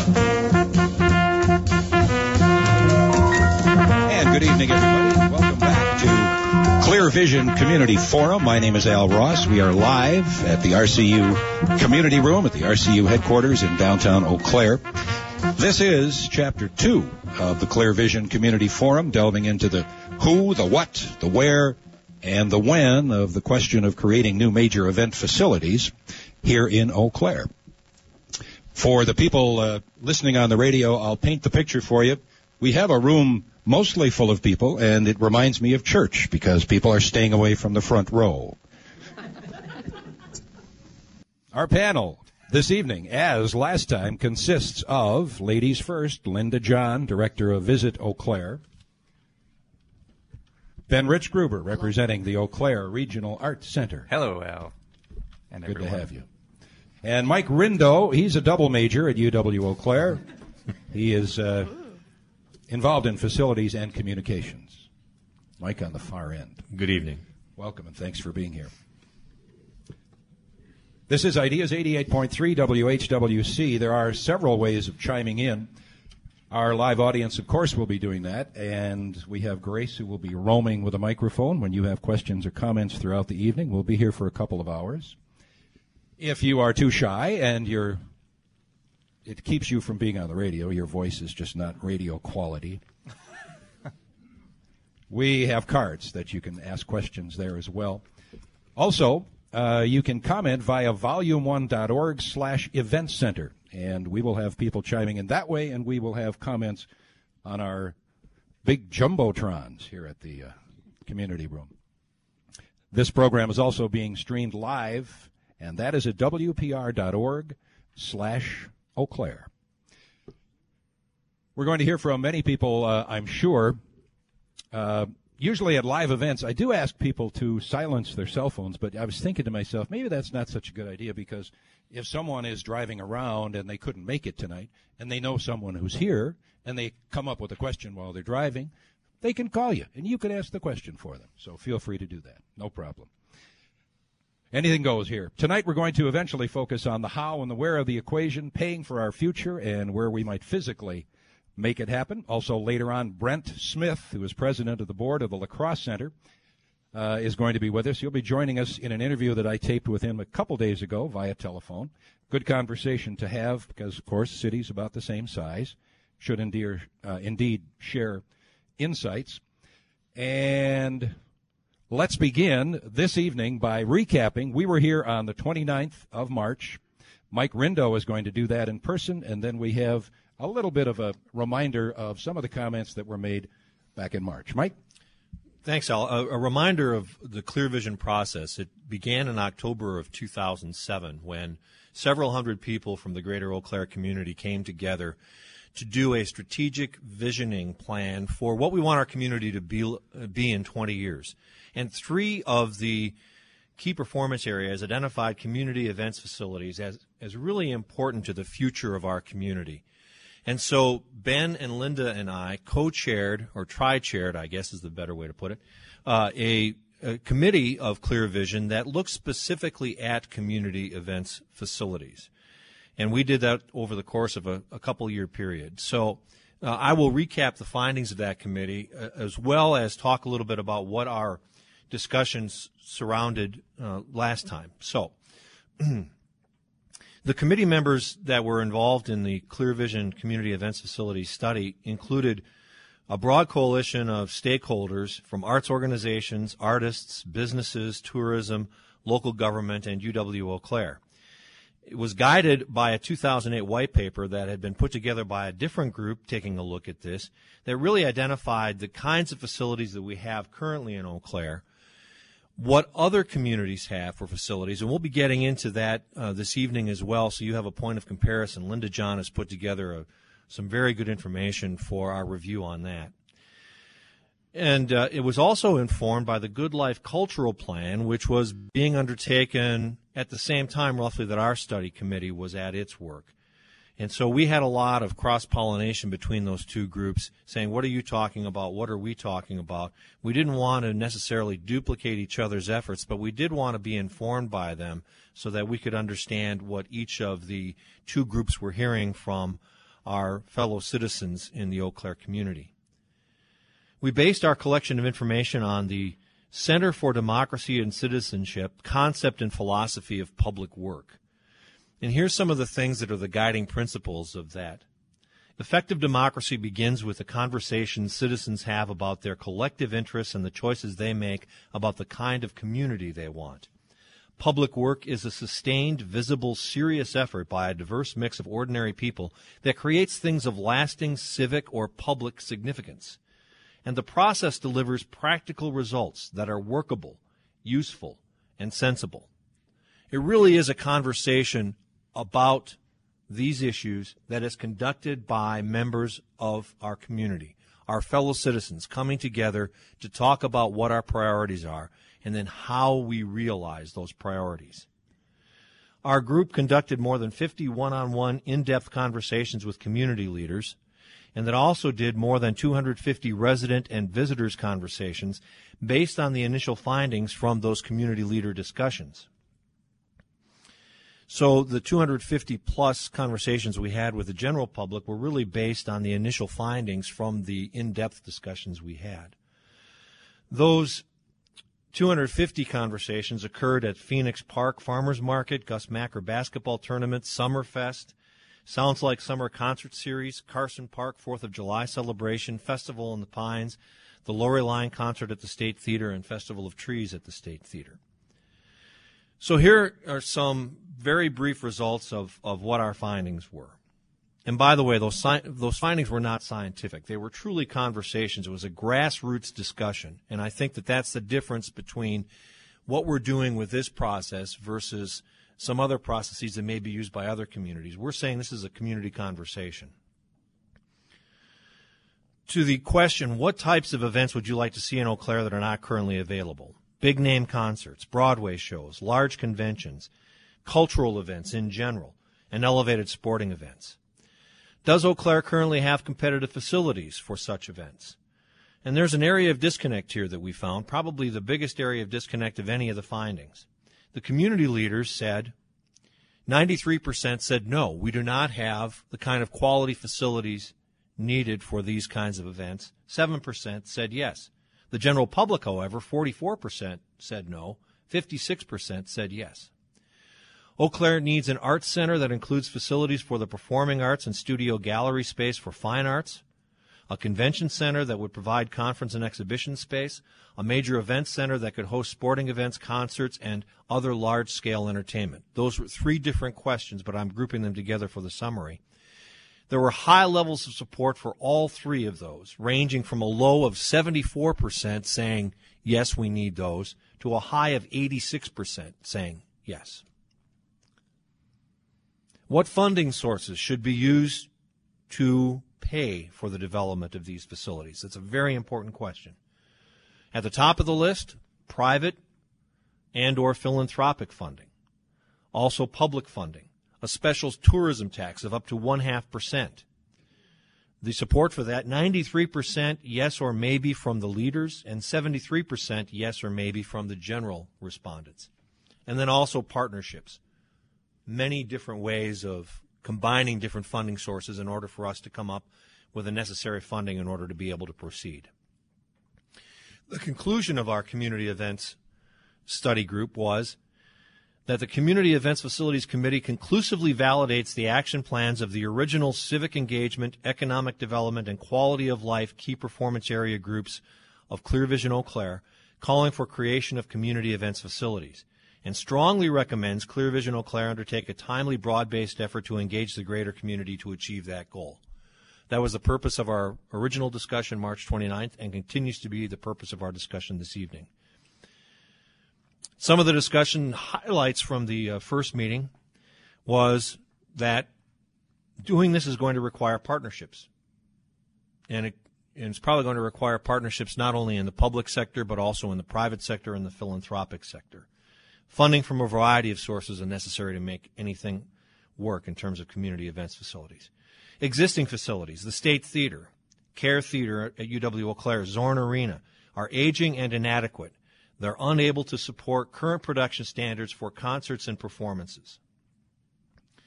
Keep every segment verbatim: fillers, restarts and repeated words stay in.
And good evening, everybody. Welcome back to Clear Vision Community Forum. My name is Al Ross. We are live at the R C U Community Room at the R C U headquarters in downtown Eau Claire. This is Chapter two of the Clear Vision Community Forum, delving into the who, the what, the where, and the when of the question of creating new major event facilities here in Eau Claire. For the people uh, listening on the radio, I'll paint the picture for you. We have a room mostly full of people, and it reminds me of church because people are staying away from the front row. Our panel this evening, as last time, consists of, ladies first, Linda John, Director of Visit Eau Claire. Ben Rich Gruber, representing the Eau Claire Regional Arts Center. Hello, Al. And Good everyone. to have you. And Mike Rindo, he's a double major at U W Eau Claire. He is uh, involved in facilities and communications. Mike on the far end. Good evening. Welcome, and thanks for being here. This is Ideas eighty-eight point three W H W C. There are several ways of chiming in. Our live audience, of course, will be doing that, and we have Grace, who will be roaming with a microphone when you have questions or comments throughout the evening. We'll be here for a couple of hours. If you are too shy and you're, it keeps you from being on the radio, your voice is just not radio quality, we have cards that you can ask questions there as well. Also, uh, you can comment via volume one dot org slash event center. And we will have people chiming in that way, and we will have comments on our big jumbotrons here at the uh, community room. This program is also being streamed live, and that is at W P R dot org slash Eau Claire. We're going to hear from many people, uh, I'm sure. Uh, usually at live events, I do ask people to silence their cell phones, but I was thinking to myself, maybe that's not such a good idea, because if someone is driving around and they couldn't make it tonight, and they know someone who's here, and they come up with a question while they're driving, they can call you, and you can ask the question for them. So feel free to do that. No problem. Anything goes here. Tonight we're going to eventually focus on the how and the where of the equation, paying for our future, and where we might physically make it happen. Also later on, Brent Smith, who is president of the board of the La Crosse Center, Uh, is going to be with us. He'll be joining us in an interview that I taped with him a couple days ago via telephone. Good conversation to have because, of course, the city's about the same size. Should indeed, uh, indeed share insights. And let's begin this evening by recapping. We were here on the twenty-ninth of March. Mike Rindo is going to do that in person, and then we have a little bit of a reminder of some of the comments that were made back in March. Mike? Thanks, Al. A, a reminder of the Clear Vision process. It began in October of two thousand seven when several hundred people from the greater Eau Claire community came together to do a strategic visioning plan for what we want our community to be, be in twenty years. And three of the key performance areas identified community events facilities as, as really important to the future of our community. And so Ben and Linda and I co-chaired, or tri-chaired, I guess is the better way to put it, uh, a, a committee of Clear Vision that looks specifically at community events facilities. And we did that over the course of a, a couple-year period. So uh, I will recap the findings of that committee, uh, as well as talk a little bit about what our discussions surrounded uh, last time. So the committee members that were involved in the Clear Vision Community Events Facility study included a broad coalition of stakeholders from arts organizations, artists, businesses, tourism, local government, and U W Eau Claire. It was guided by a two thousand eight white paper that had been put together by a different group taking a look at this that really identified the kinds of facilities that we have currently in Eau Claire, what other communities have for facilities, and we'll be getting into that uh, this evening as well, so you have a point of comparison. Linda John has put together a, some very good information for our review on that. And uh, it was also informed by the Good Life Cultural Plan, which was being undertaken at the same time, roughly, that our study committee was at its work. And so we had a lot of cross-pollination between those two groups, saying, what are you talking about? What are we talking about? We didn't want to necessarily duplicate each other's efforts, but we did want to be informed by them so that we could understand what each of the two groups were hearing from our fellow citizens in the Eau Claire community. We based our collection of information on the Center for Democracy and Citizenship Concept and Philosophy of Public Work. And here's some of the things that are the guiding principles of that. Effective democracy begins with the conversations citizens have about their collective interests and the choices they make about the kind of community they want. Public work is a sustained, visible, serious effort by a diverse mix of ordinary people that creates things of lasting civic or public significance. And the process delivers practical results that are workable, useful, and sensible. It really is a conversation about these issues that is conducted by members of our community, our fellow citizens coming together to talk about what our priorities are and then how we realize those priorities. Our group conducted more than fifty one-on-one in-depth conversations with community leaders, and that also did more than two hundred fifty resident and visitors conversations based on the initial findings from those community leader discussions. So the two hundred fifty plus conversations we had with the general public were really based on the initial findings from the in-depth discussions we had. Those two hundred fifty conversations occurred at Phoenix Park Farmers Market, Gus Macker Basketball Tournament, Summerfest, Sounds Like Summer Concert Series, Carson Park Fourth of July Celebration, Festival in the Pines, the Lori Line Concert at the State Theater, and Festival of Trees at the State Theater. So here are some very brief results of, of what our findings were. And by the way, those sci- those findings were not scientific. They were truly conversations. It was a grassroots discussion. And I think that that's the difference between what we're doing with this process versus some other processes that may be used by other communities. We're saying this is a community conversation. To the question, what types of events would you like to see in Eau Claire that are not currently available? Big-name concerts, Broadway shows, large conventions, cultural events in general, and elevated sporting events. Does Eau Claire currently have competitive facilities for such events? And there's an area of disconnect here that we found, probably the biggest area of disconnect of any of the findings. The community leaders said, ninety-three percent said no, we do not have the kind of quality facilities needed for these kinds of events. seven percent said yes. The general public, however, forty-four percent said no, fifty-six percent said yes. Eau Claire needs an arts center that includes facilities for the performing arts and studio gallery space for fine arts, a convention center that would provide conference and exhibition space, a major event center that could host sporting events, concerts, and other large-scale entertainment. Those were three different questions, but I'm grouping them together for the summary. There were high levels of support for all three of those, ranging from a low of seventy-four percent saying, yes, we need those, to a high of eighty-six percent saying yes. What funding sources should be used to pay for the development of these facilities? That's a very important question. At the top of the list, private and or philanthropic funding. Also public funding. A special tourism tax of up to one half percent. The support for that, ninety-three percent yes or maybe from the leaders, and seventy-three percent yes or maybe from the general respondents. And then also partnerships. Many different ways of combining different funding sources in order for us to come up with the necessary funding in order to be able to proceed. The conclusion of our community events study group was that the Community Events Facilities Committee conclusively validates the action plans of the original civic engagement, economic development, and quality of life key performance area groups of Clear Vision Eau Claire, calling for creation of community events facilities, and strongly recommends Clear Vision Eau Claire undertake a timely, broad-based effort to engage the greater community to achieve that goal. That was the purpose of our original discussion March twenty-ninth and continues to be the purpose of our discussion this evening. Some of the discussion highlights from the uh, first meeting was that doing this is going to require partnerships. And, it, and it's probably going to require partnerships not only in the public sector but also in the private sector and the philanthropic sector. Funding from a variety of sources are necessary to make anything work in terms of community events facilities. Existing facilities, the State Theater, Care Theater at U W Eau Claire, Zorn Arena, are aging and inadequate. They're unable to support current production standards for concerts and performances.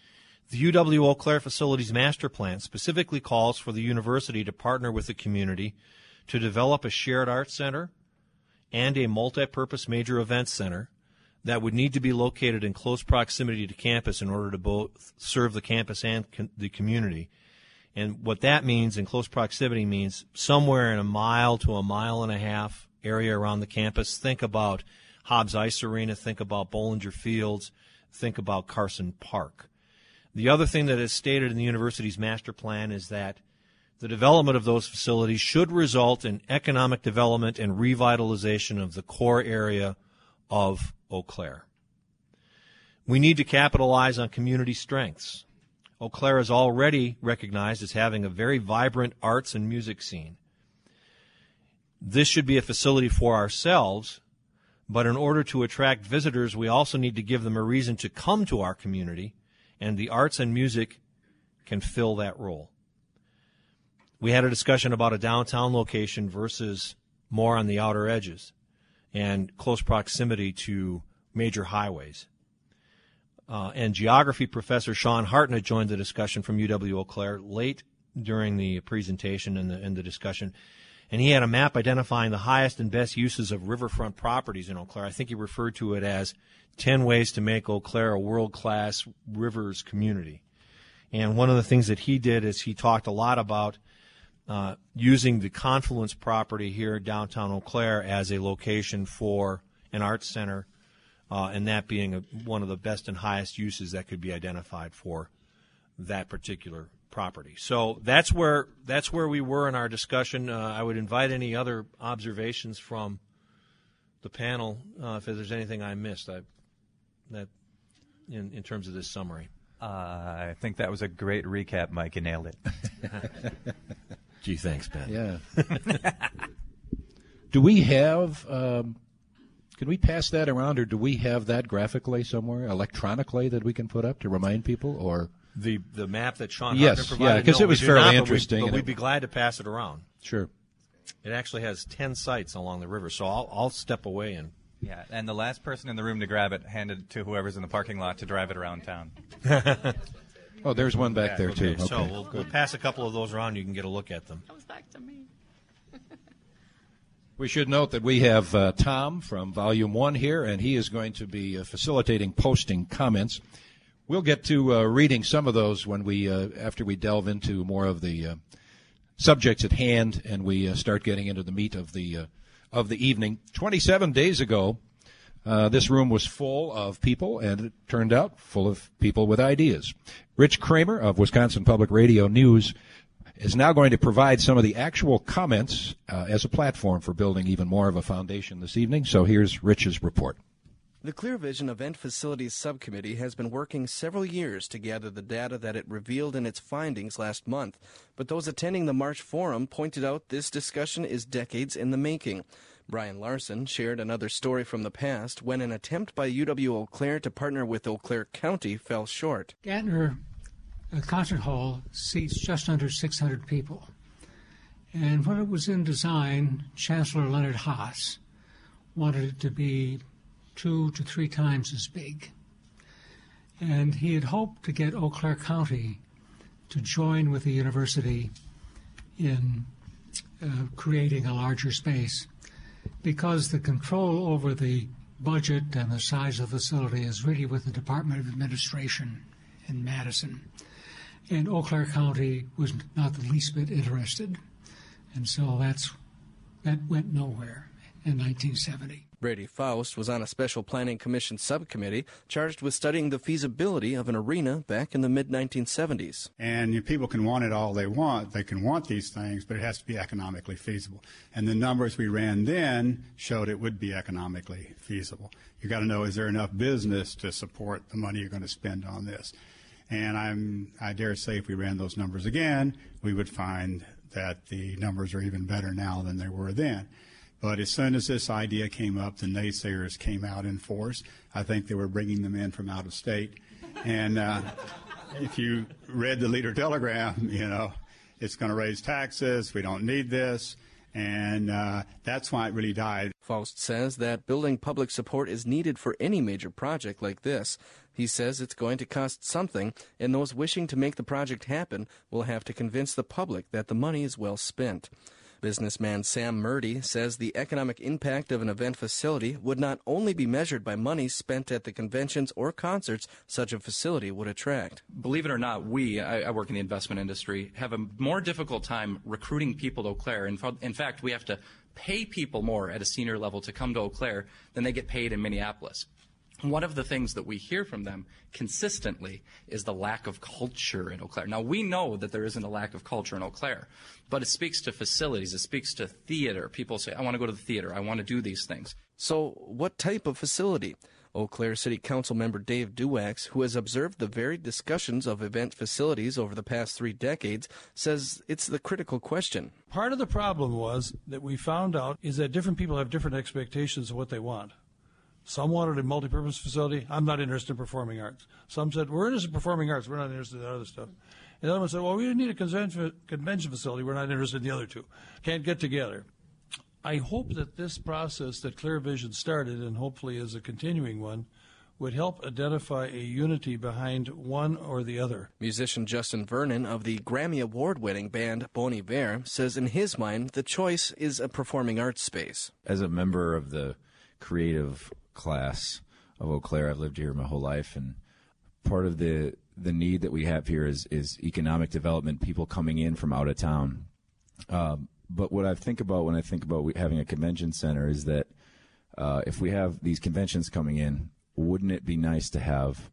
The U W Eau Claire Facilities Master Plan specifically calls for the university to partner with the community to develop a shared arts center and a multi-purpose major events center that would need to be located in close proximity to campus in order to both serve the campus and con- the community. And what that means in close proximity means somewhere in a mile to a mile and a half area around the campus. Think about Hobbs Ice Arena, think about Bollinger Fields, think about Carson Park. The other thing that is stated in the university's master plan is that the development of those facilities should result in economic development and revitalization of the core area of Eau Claire. We need to capitalize on community strengths. Eau Claire is already recognized as having a very vibrant arts and music scene. This should be a facility for ourselves, but in order to attract visitors, we also need to give them a reason to come to our community, and the arts and music can fill that role. We had a discussion about a downtown location versus more on the outer edges and close proximity to major highways. Uh, and geography professor Sean Hartnett joined the discussion from U W Eau Claire late during the presentation and the, and the discussion. And he had a map identifying the highest and best uses of riverfront properties in Eau Claire. I think he referred to it as ten ways to make Eau Claire a world-class rivers community. And one of the things that he did is he talked a lot about uh, using the Confluence property here downtown Eau Claire as a location for an arts center, Uh, and that being a, one of the best and highest uses that could be identified for that particular property. So that's where that's where we were in our discussion. Uh, I would invite any other observations from the panel uh, if there's anything I missed. I, that in in terms of this summary. Uh, I think that was a great recap, Mike. You nailed it. Gee, thanks, Ben. Yeah. Do we have? Um, Can we pass that around, or do we have that graphically somewhere, electronically, that we can put up to remind people? Or the the map that Sean yes, Hartnett provided? yeah, because no, it was we do fairly not, interesting. But, we, but and we'd it, be glad to pass it around. Sure. It actually has ten sites along the river, so I'll I'll step away and. Yeah, and the last person in the room to grab it, hand it to whoever's in the parking lot to drive it around town. Oh, there's one back Yeah, there okay, too. Okay. So we'll, we'll pass a couple of those around. You can get a look at them. Comes back to me. We should note that we have uh, Tom from Volume One here, and he is going to be uh, facilitating posting comments. We'll get to uh, reading some of those when we uh, after we delve into more of the uh, subjects at hand, and we uh, start getting into the meat of the uh, of the evening. Twenty-seven days ago, uh, this room was full of people, and it turned out full of people with ideas. Rich Kramer of Wisconsin Public Radio News is now going to provide some of the actual comments uh, as a platform for building even more of a foundation this evening. So here's Rich's report. The Clear Vision Event Facilities Subcommittee has been working several years to gather the data that it revealed in its findings last month. But those attending the March Forum pointed out this discussion is decades in the making. Brian Larson shared another story from the past when an attempt by U W Eau Claire to partner with Eau Claire County fell short. Gantner A concert hall seats just under six hundred people. And when it was in design, Chancellor Leonard Haas wanted it to be two to three times as big. And he had hoped to get Eau Claire County to join with the university in uh, creating a larger space, because the control over the budget and the size of the facility is really with the Department of Administration in Madison. And Eau Claire County was not the least bit interested. And so that's that went nowhere in nineteen seventy. Brady Faust was on a Special Planning Commission subcommittee charged with studying the feasibility of an arena back in the mid nineteen seventies. And you know, people can want it all they want. They can want these things, but it has to be economically feasible. And the numbers we ran then showed it would be economically feasible. You got to know, is there enough business to support the money you're going to spend on this? And I'm, I dare say if we ran those numbers again, we would find that the numbers are even better now than they were then. But as soon as this idea came up, the naysayers came out in force. I think they were bringing them in from out of state. And uh, if you read the Leader Telegram, you know, it's going to raise taxes. We don't need this. And uh, that's why it really died. Faust says that building public support is needed for any major project like this. He says it's going to cost something, and those wishing to make the project happen will have to convince the public that the money is well spent. Businessman Sam Murdy says the economic impact of an event facility would not only be measured by money spent at the conventions or concerts such a facility would attract. Believe it or not, we, I, I work in the investment industry, have a more difficult time recruiting people to Eau Claire. In, in fact, we have to pay people more at a senior level to come to Eau Claire than they get paid in Minneapolis. One of the things that we hear from them consistently is the lack of culture in Eau Claire. Now, we know that there isn't a lack of culture in Eau Claire, but it speaks to facilities. It speaks to theater. People say, I want to go to the theater. I want to do these things. So what type of facility? Eau Claire City Council member Dave Duax, who has observed the varied discussions of event facilities over the past three decades, says it's the critical question. Part of the problem was that we found out is that different people have different expectations of what they want. Some wanted a multipurpose facility. I'm not interested in performing arts. Some said, we're interested in performing arts. We're not interested in the other stuff. And the other one said, well, we need a convention, convention facility. We're not interested in the other two. Can't get together. I hope that this process that Clear Vision started, and hopefully is a continuing one, would help identify a unity behind one or the other. Musician Justin Vernon of the Grammy Award-winning band Bon Iver says in his mind the choice is a performing arts space. As a member of the creative class of Eau Claire, I've lived here my whole life, and part of the the need that we have here is is economic development, people coming in from out of town. Um, but what I think about when I think about having a convention center is that uh, if we have these conventions coming in, wouldn't it be nice to have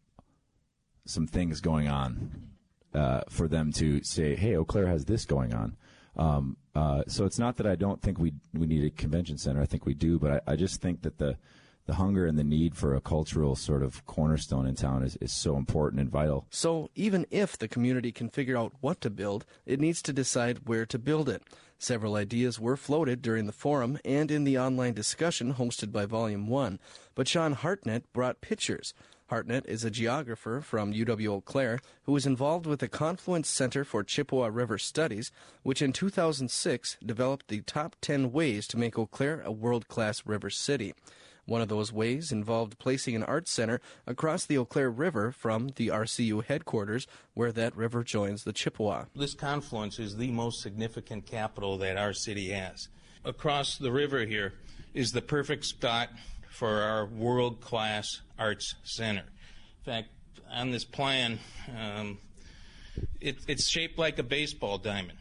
some things going on uh, for them to say, hey, Eau Claire has this going on. Um, uh, so it's not that I don't think we we need a convention center. I think we do, but I, I just think that the the hunger and the need for a cultural sort of cornerstone in town is, is so important and vital. So even if the community can figure out what to build, it needs to decide where to build it. Several ideas were floated during the forum and in the online discussion hosted by Volume one, but Sean Hartnett brought pictures. Hartnett is a geographer from U W Eau Claire who was involved with the Confluence Center for Chippewa River Studies, which in two thousand six developed the top ten ways to make Eau Claire a world-class river city. One of those ways involved placing an arts center across the Eau Claire River from the R C U headquarters where that river joins the Chippewa. This confluence is the most significant capital that our city has. Across the river here is the perfect spot for our world-class arts center. In fact, on this plan, um, it, it's shaped like a baseball diamond.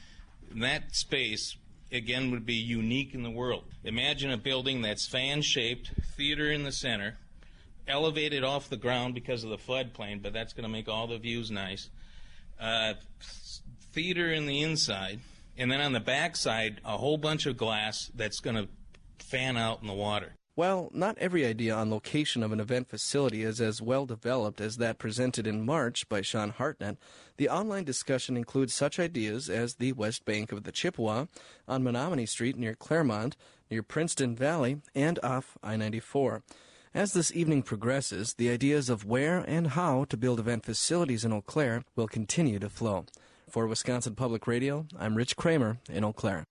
That space, again, would be unique in the world. Imagine a building that's fan-shaped, theater in the center, elevated off the ground because of the floodplain, but that's going to make all the views nice. Uh, theater in the inside, and then on the back side, a whole bunch of glass that's going to fan out in the water. While not every idea on location of an event facility is as well developed as that presented in March by Sean Hartnett, the online discussion includes such ideas as the west bank of the Chippewa, on Menominee Street near Claremont, near Princeton Valley, and off I ninety-four. As this evening progresses, the ideas of where and how to build event facilities in Eau Claire will continue to flow. For Wisconsin Public Radio, I'm Rich Kramer in Eau Claire.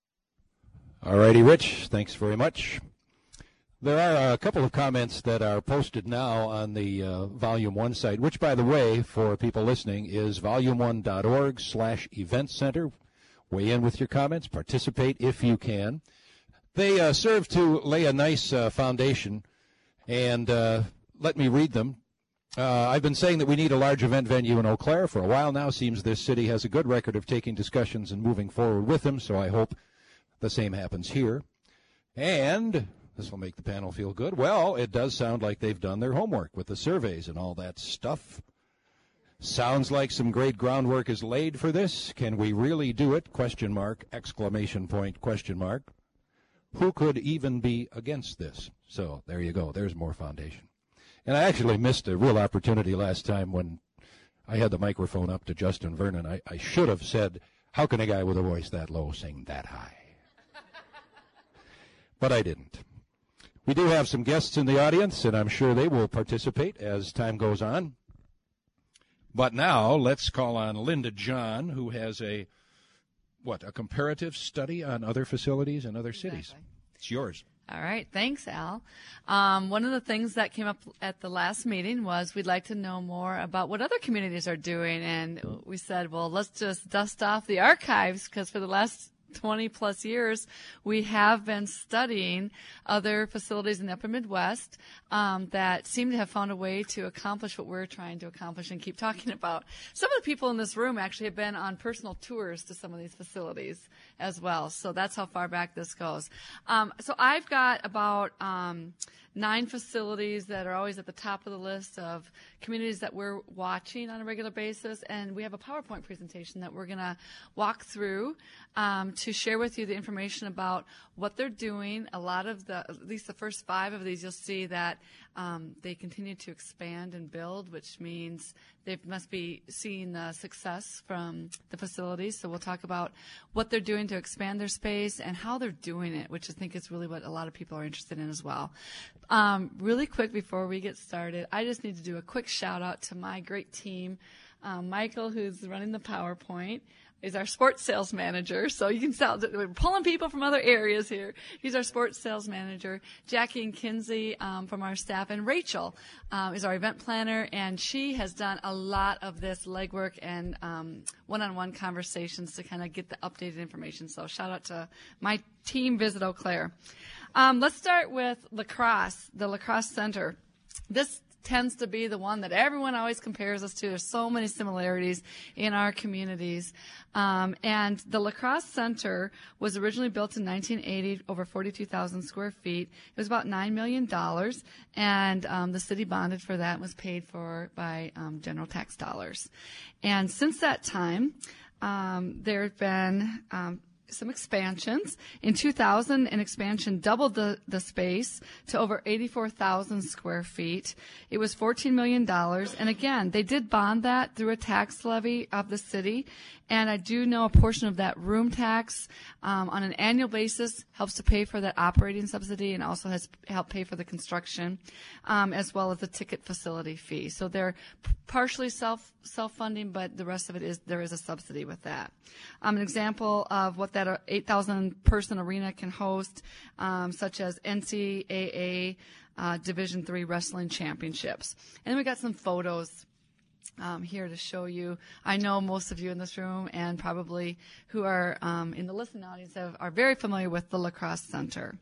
All righty, Rich. Thanks very much. There are a couple of comments that are posted now on the uh, Volume one site, which, by the way, for people listening, is volume one dot org slash event center. Weigh in with your comments. Participate if you can. They uh, serve to lay a nice uh, foundation, and uh, let me read them. Uh, I've been saying that we need a large event venue in Eau Claire for a while now. Seems this city has a good record of taking discussions and moving forward with them, so I hope the same happens here. And this will make the panel feel good. Well, it does sound like they've done their homework with the surveys and all that stuff. Sounds like some great groundwork is laid for this. Can we really do it? Question mark, exclamation point, question mark. Who could even be against this? So there you go. There's more foundation. And I actually missed a real opportunity last time when I had the microphone up to Justin Vernon. I, I should have said, how can a guy with a voice that low sing that high? But I didn't. We do have some guests in the audience, and I'm sure they will participate as time goes on. But now let's call on Linda John, who has a what, a comparative study on other facilities in other cities. Exactly. It's yours. All right. Thanks, Al. Um, one of the things that came up at the last meeting was we'd like to know more about what other communities are doing. And we said, well, let's just dust off the archives, because for the last twenty plus years, we have been studying other facilities in the upper Midwest um, that seem to have found a way to accomplish what we're trying to accomplish and keep talking about. Some of the people in this room actually have been on personal tours to some of these facilities as well. So that's how far back this goes. Um, so I've got about um, nine facilities that are always at the top of the list of communities that we're watching on a regular basis, and we have a PowerPoint presentation that we're going to walk through um, to share with you the information about what they're doing. A lot of the, at least the first five of these, you'll see that um, they continue to expand and build, which means they must be seeing the success from the facilities. So we'll talk about what they're doing to expand their space and how they're doing it, which I think is really what a lot of people are interested in as well. Um, really quick before we get started, I just need to do a quick shout out to my great team. Um, Michael, who's running the PowerPoint, is our sports sales manager. So you can tell we're pulling people from other areas here. He's our sports sales manager. Jackie and Kinsey um, from our staff, and Rachel um, is our event planner, and she has done a lot of this legwork and um, one-on-one conversations to kind of get the updated information. So shout out to my team, Visit Eau Claire. Um, let's start with La Crosse, the La Crosse Center. This tends to be the one that everyone always compares us to. There's so many similarities in our communities. Um, and the La Crosse Center was originally built in nineteen eighty, over forty-two thousand square feet. It was about nine million dollars, and um, the city bonded for that and was paid for by um, general tax dollars. And since that time, um, there have been um, some expansions. In two thousand, an expansion doubled the, the space to over eighty-four thousand square feet. It was fourteen million dollars. And again, they did bond that through a tax levy of the city. And I do know a portion of that room tax um, on an annual basis helps to pay for that operating subsidy and also has helped pay for the construction, um, as well as the ticket facility fee. So they're partially self, self-funding, but the rest of it is, there is a subsidy with that. Um, an example of what that eight thousand person arena can host, um, such as N C A A uh, Division three Wrestling Championships. And then we got some photos Um, here to show you. I know most of you in this room and probably who are um, in the listening audience have, are very familiar with the La Crosse Center.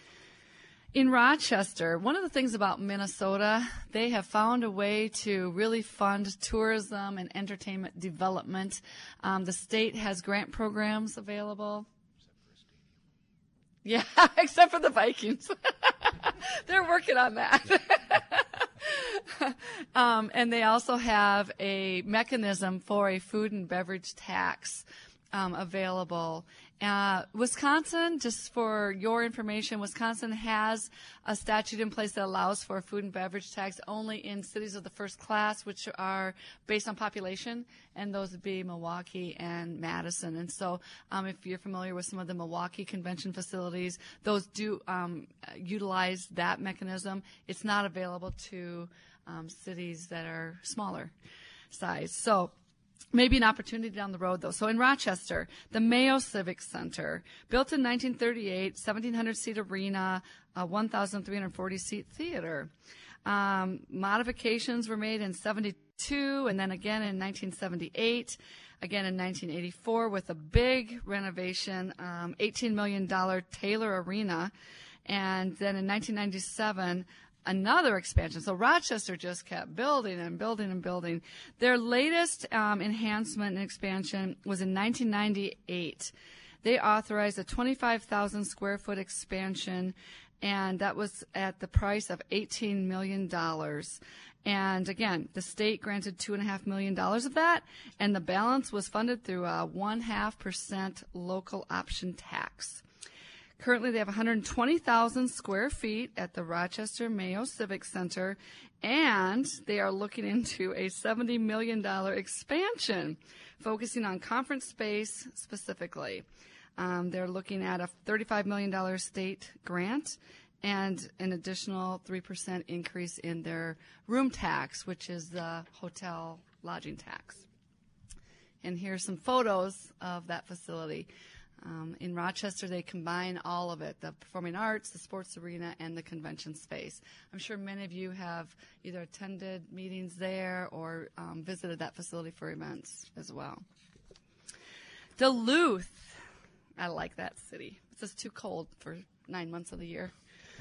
In Rochester, one of the things about Minnesota, they have found a way to really fund tourism and entertainment development. Um, the state has grant programs available. Yeah, except for the Vikings. They're working on that. um, and they also have a mechanism for a food and beverage tax um, available. Uh, Wisconsin, just for your information, Wisconsin has a statute in place that allows for a food and beverage tax only in cities of the first class, which are based on population, and those would be Milwaukee and Madison. And so um, if you're familiar with some of the Milwaukee convention facilities, those do um, utilize that mechanism. It's not available to um, cities that are smaller size. So maybe an opportunity down the road, though. So in Rochester, the Mayo Civic Center, built in nineteen thirty-eight, seventeen hundred seat arena, a one thousand three hundred forty seat theater. Um, modifications were made in seventy-two and then again in nineteen seventy-eight, again in nineteen eighty-four with a big renovation, um, eighteen million dollars Taylor Arena, and then in nineteen ninety-seven, another expansion. So Rochester just kept building and building and building. Their latest um, enhancement and expansion was in nineteen ninety-eight. They authorized a twenty-five thousand square foot expansion, and that was at the price of eighteen million dollars. And again, the state granted two point five million dollars of that, and the balance was funded through a one point five percent local option tax. Currently, they have one hundred twenty thousand square feet at the Rochester Mayo Civic Center, and they are looking into a seventy million dollars expansion, focusing on conference space specifically. Um, they're looking at a thirty-five million dollars state grant and an additional three percent increase in their room tax, which is the hotel lodging tax. And here's some photos of that facility. Um, in Rochester, they combine all of it, the performing arts, the sports arena, and the convention space. I'm sure many of you have either attended meetings there or um, visited that facility for events as well. Duluth. I like that city. It's just too cold for nine months of the year.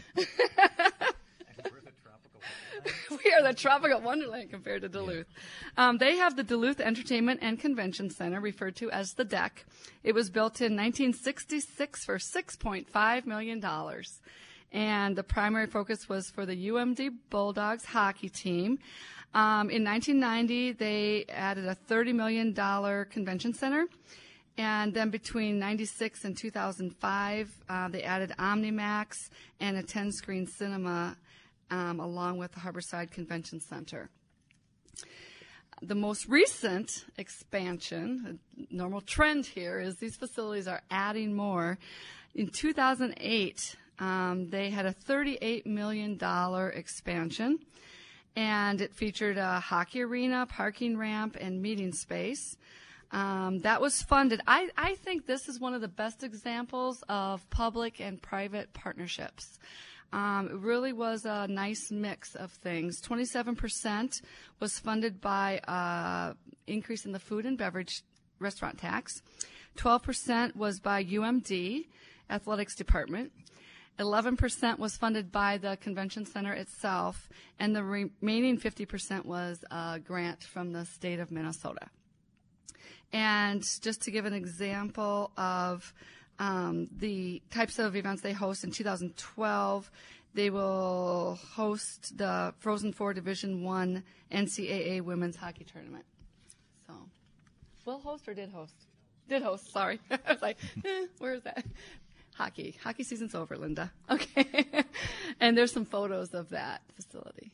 We are the tropical wonderland compared to Duluth. Yeah. Um, they have the Duluth Entertainment and Convention Center, referred to as the D E C. It was built in nineteen sixty-six for six point five million dollars. And the primary focus was for the U M D Bulldogs hockey team. Um, in nineteen ninety, they added a thirty million dollars convention center. And then between ninety-six and two thousand five, uh, they added OmniMax and a ten-screen cinema Um, along with the Harborside Convention Center. The most recent expansion, a normal trend here, is these facilities are adding more. In two thousand eight, um, they had a thirty-eight million dollars expansion, and it featured a hockey arena, parking ramp, and meeting space. Um, that was funded. I, I think this is one of the best examples of public and private partnerships. Um, it really was a nice mix of things. twenty-seven percent was funded by uh, increase in the food and beverage restaurant tax. twelve percent was by U M D, Athletics Department. eleven percent was funded by the convention center itself, and the remaining fifty percent was a grant from the state of Minnesota. And just to give an example of Um, the types of events they host in two thousand twelve, they will host the Frozen Four Division One N C double A Women's Hockey Tournament. So, will host or did host? Did host, sorry. I was like, eh, where is that? Hockey. Hockey season's over, Linda. Okay. And there's some photos of that facility.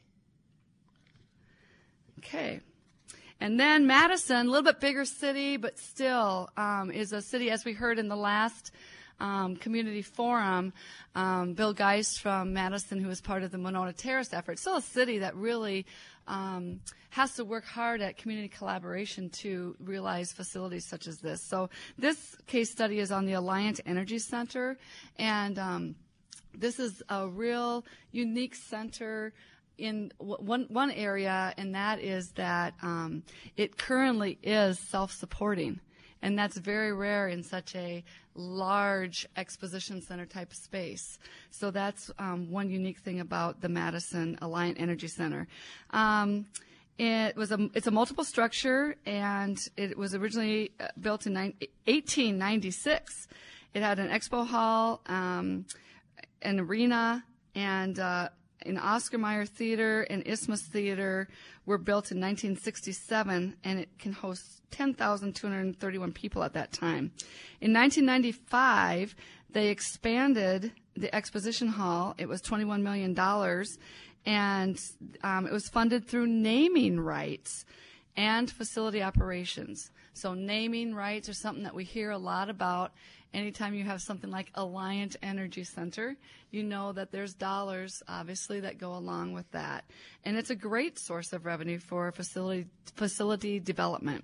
Okay. And then Madison, a little bit bigger city, but still um, is a city, as we heard in the last um, community forum, um, Bill Geist from Madison, who was part of the Monona Terrace effort, still a city that really um, has to work hard at community collaboration to realize facilities such as this. So this case study is on the Alliant Energy Center, and um, this is a real unique center in one one area, and that is that um, it currently is self-supporting, and that's very rare in such a large exposition center type space. So that's um, one unique thing about the Madison Alliant Energy Center. Um, it was a it's a multiple structure, and it was originally built in eighteen ninety-six. It had an expo hall, um, an arena, and uh, an Oscar Mayer Theater and Isthmus Theater were built in nineteen sixty-seven, and it can host ten thousand two hundred thirty-one people at that time. In nineteen ninety-five, they expanded the exposition hall. It was twenty-one million dollars, and um, it was funded through naming rights and facility operations. So naming rights are something that we hear a lot about. Anytime you have something like Alliant Energy Center, you know that there's dollars, obviously, that go along with that. And it's a great source of revenue for facility facility development.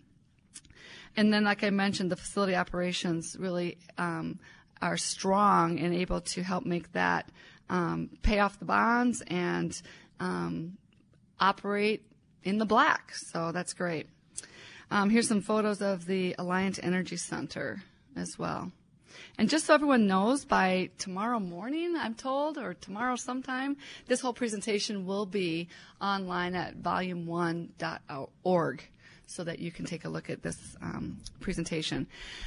And then, like I mentioned, the facility operations really um, are strong and able to help make that um, pay off the bonds and um, operate in the black. So that's great. Um, here's some photos of the Alliant Energy Center as well. And just so everyone knows, by tomorrow morning, I'm told, or tomorrow sometime, this whole presentation will be online at volume one dot org so that you can take a look at this um, presentation.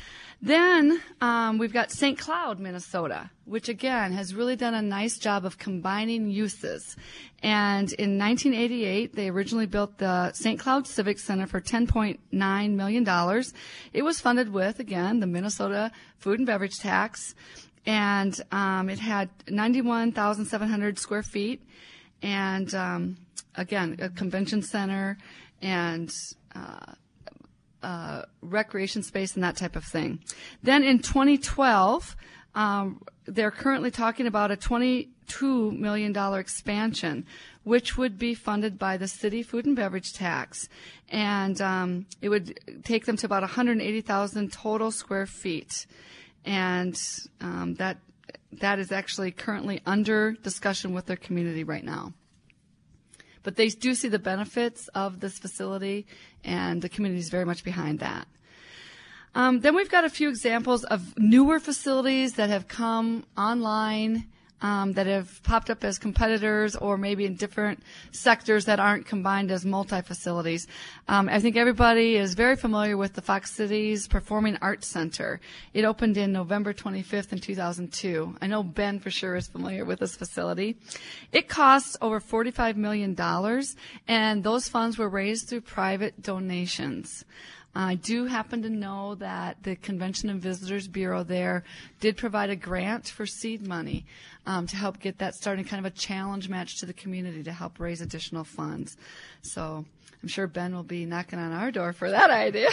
Then um, we've got Saint Cloud, Minnesota, which, again, has really done a nice job of combining uses. And in nineteen eighty-eight, they originally built the Saint Cloud Civic Center for ten point nine million dollars. It was funded with, again, the Minnesota food and beverage tax, and um, it had ninety-one thousand seven hundred square feet, and, um, again, a convention center and uh Uh, recreation space and that type of thing. Then in twenty twelve, um, they're currently talking about a twenty-two million dollars expansion, which would be funded by the city food and beverage tax. And um, it would take them to about one hundred eighty thousand total square feet. And um, that that is actually currently under discussion with their community right now. But they do see the benefits of this facility, and the community is very much behind that. Um, then we've got a few examples of newer facilities that have come online, um, that have popped up as competitors or maybe in different sectors that aren't combined as multi-facilities. Um, I think everybody is very familiar with the Fox Cities Performing Arts Center. It opened in November twenty-fifth in two thousand two. I know Ben for sure is familiar with this facility. It costs over forty-five million dollars, and those funds were raised through private donations. I do happen to know that the Convention and Visitors Bureau there did provide a grant for seed money um, to help get that started, kind of a challenge match to the community to help raise additional funds. So I'm sure Ben will be knocking on our door for that idea.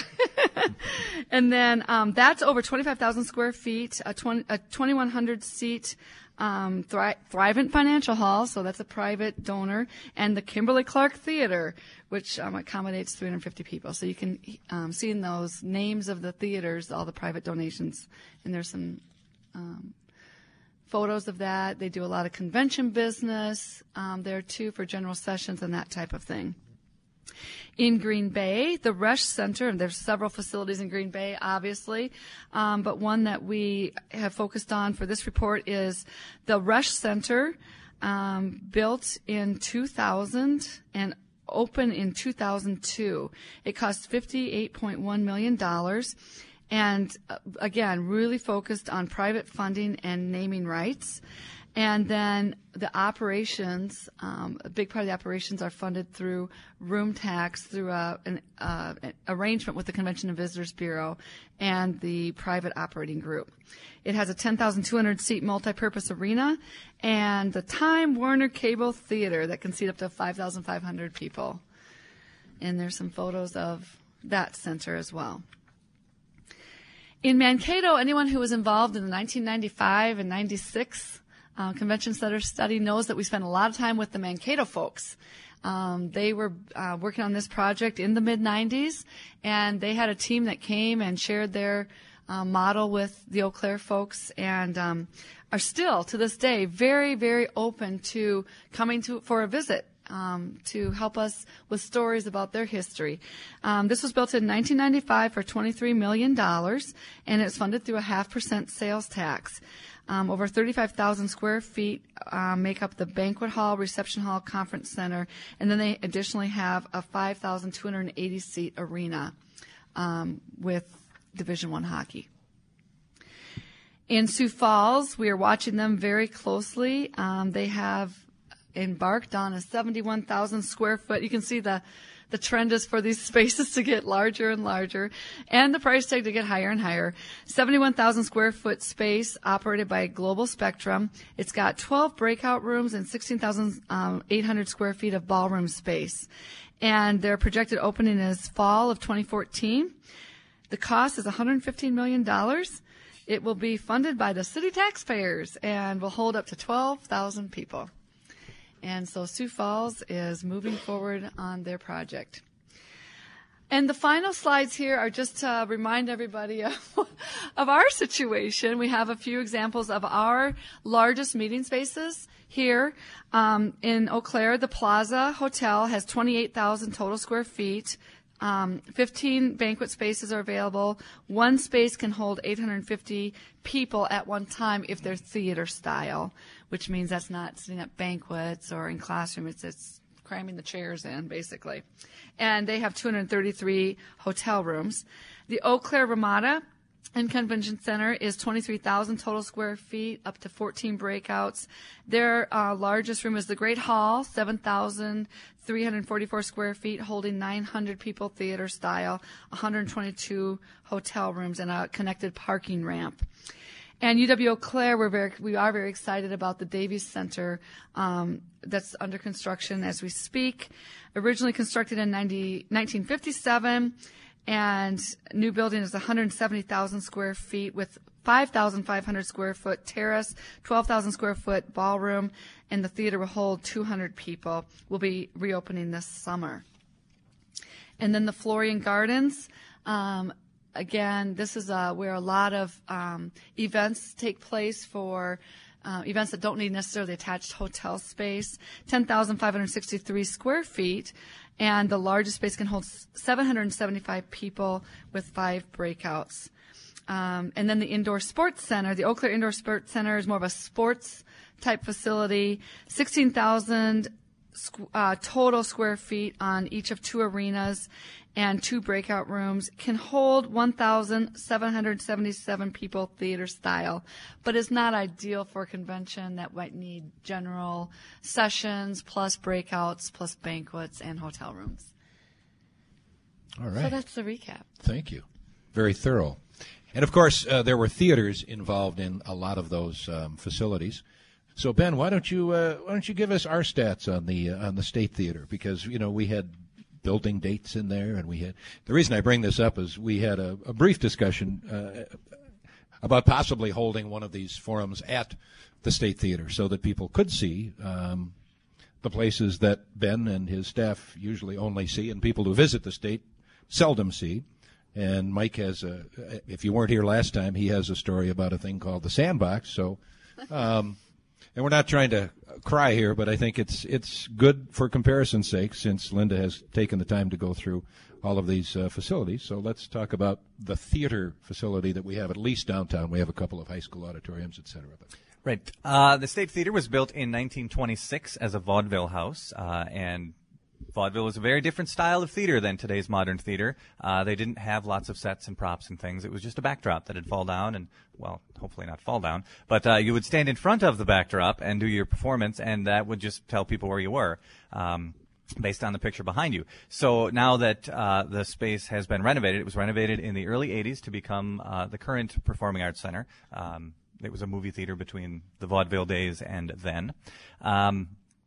And then um, that's over twenty-five thousand square feet, a, twenty, a twenty-one hundred seat Um, Thri- Thrivent Financial Hall, so that's a private donor, and the Kimberly Clark Theater, which um, accommodates three hundred fifty people. So you can um, see in those names of the theaters all the private donations, and there's some um, photos of that. They do a lot of convention business um, there too for general sessions and that type of thing. In Green Bay, the Resch Center, and there's several facilities in Green Bay, obviously, um, but one that we have focused on for this report is the Resch Center, um, built in two thousand and opened in two thousand two. It cost fifty-eight point one million dollars, and uh, again, really focused on private funding and naming rights. And then the operations, um, a big part of the operations are funded through room tax, through a, an, uh, an arrangement with the Convention and Visitors Bureau and the private operating group. It has a ten thousand two hundred seat multi-purpose arena and the Time Warner Cable Theater that can seat up to five thousand five hundred people. And there's some photos of that center as well. In Mankato, anyone who was involved in the nineteen ninety-five and ninety-six Uh, Convention Center study knows that we spent a lot of time with the Mankato folks. Um, they were uh, working on this project in the mid nineties, and they had a team that came and shared their uh, model with the Eau Claire folks, and um, are still, to this day, very, very open to coming to for a visit um, to help us with stories about their history. Um, this was built in nineteen ninety-five for twenty-three million dollars, and it's funded through a half percent sales tax. Um, over thirty-five thousand square feet um, make up the banquet hall, reception hall, conference center, and then they additionally have a five thousand two hundred eighty seat arena um, with Division One hockey. In Sioux Falls, we are watching them very closely. Um, they have embarked on a seventy-one thousand square foot. You can see the The trend is for these spaces to get larger and larger and the price tag to get higher and higher. seventy-one thousand square foot space operated by Global Spectrum. It's got twelve breakout rooms and sixteen thousand eight hundred square feet of ballroom space. And their projected opening is fall of twenty fourteen. The cost is one hundred fifteen million dollars. It will be funded by the city taxpayers and will hold up to twelve thousand people. And so Sioux Falls is moving forward on their project. And the final slides here are just to remind everybody of, of our situation. We have a few examples of our largest meeting spaces here. Um, in Eau Claire, the Plaza Hotel has twenty-eight thousand total square feet. Um, fifteen banquet spaces are available. One space can hold eight hundred fifty people at one time if they're theater style, which means that's not sitting at banquets or in classrooms. It's, it's cramming the chairs in, basically. And they have two hundred thirty-three hotel rooms. The Eau Claire Ramada and Convention Center is twenty-three thousand total square feet, up to fourteen breakouts. Their uh, largest room is the Great Hall, seven thousand three hundred forty-four square feet, holding nine hundred people theater style, one hundred twenty-two hotel rooms, and a connected parking ramp. And U W Eau Claire, we're very, we are very excited about the Davies Center um, that's under construction as we speak. Originally constructed in nineteen fifty-seven, and new building is one hundred seventy thousand square feet with five thousand five hundred square foot terrace, twelve thousand square foot ballroom, and the theater will hold two hundred people. We'll be reopening this summer. And then the Florian Gardens, um, again, this is uh, where a lot of um, events take place for uh, events that don't need necessarily attached hotel space. ten thousand five hundred sixty-three square feet, and the largest space can hold seven hundred seventy-five people with five breakouts. Um, and then the Indoor Sports Center, the Eau Claire Indoor Sports Center is more of a sports type facility, sixteen thousand uh, total square feet on each of two arenas and two breakout rooms, can hold one thousand seven hundred seventy-seven people theater style, but is not ideal for a convention that might need general sessions plus breakouts plus banquets and hotel rooms. All right. So that's the recap. Thank you. Very thorough. And, of course, uh, there were theaters involved in a lot of those um, facilities. So, Ben, why don't you uh, why don't you give us our stats on the uh, on the State Theater? Because, you know, we had building dates in there, and we had the reason I bring this up is we had a, a brief discussion uh, about possibly holding one of these forums at the State Theater so that people could see um, the places that Ben and his staff usually only see, and people who visit the state seldom see. And Mike has a, if you weren't here last time, he has a story about a thing called the Sandbox. So, um, and we're not trying to cry here, but I think it's it's good for comparison's sake since Linda has taken the time to go through all of these uh, facilities. So let's talk about the theater facility that we have, at least downtown. We have a couple of high school auditoriums, et cetera. But Right. Uh, the State Theater was built in nineteen twenty-six as a vaudeville house, uh, and vaudeville was a very different style of theater than today's modern theater. Uh, they didn't have lots of sets and props and things. It was just a backdrop that'd fall down and, well, hopefully not fall down, but uh, you would stand in front of the backdrop and do your performance, and that would just tell people where you were. Um, based on the picture behind you. So now that uh, the space has been renovated, it was renovated in the early eighties to become uh, the current Performing Arts Center. Um, it was a movie theater between the vaudeville days and then. Um,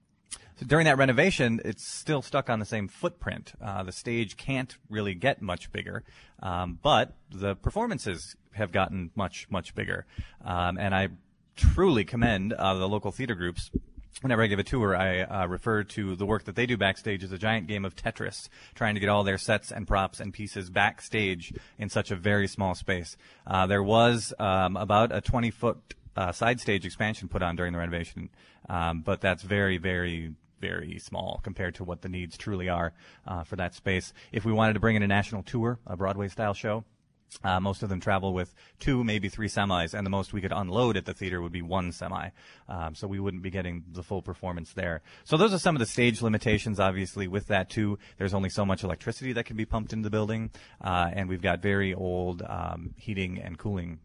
So during that renovation, it's still stuck on the same footprint. Uh, the stage can't really get much bigger, um, but the performances have gotten much, much bigger. Um, and I truly commend uh, the local theater groups. Whenever I give a tour, I uh, refer to the work that they do backstage as a giant game of Tetris, trying to get all their sets and props and pieces backstage in such a very small space. Uh, there was um, about a twenty-foot uh, side stage expansion put on during the renovation, um, but that's very, very very small compared to what the needs truly are uh, for that space. If we wanted to bring in a national tour, a Broadway-style show, uh, most of them travel with two, maybe three semis, and the most we could unload at the theater would be one semi. Um, so we wouldn't be getting the full performance there. So those are some of the stage limitations, obviously, with that, too. There's only so much electricity that can be pumped into the building, uh, and we've got very old um, heating and cooling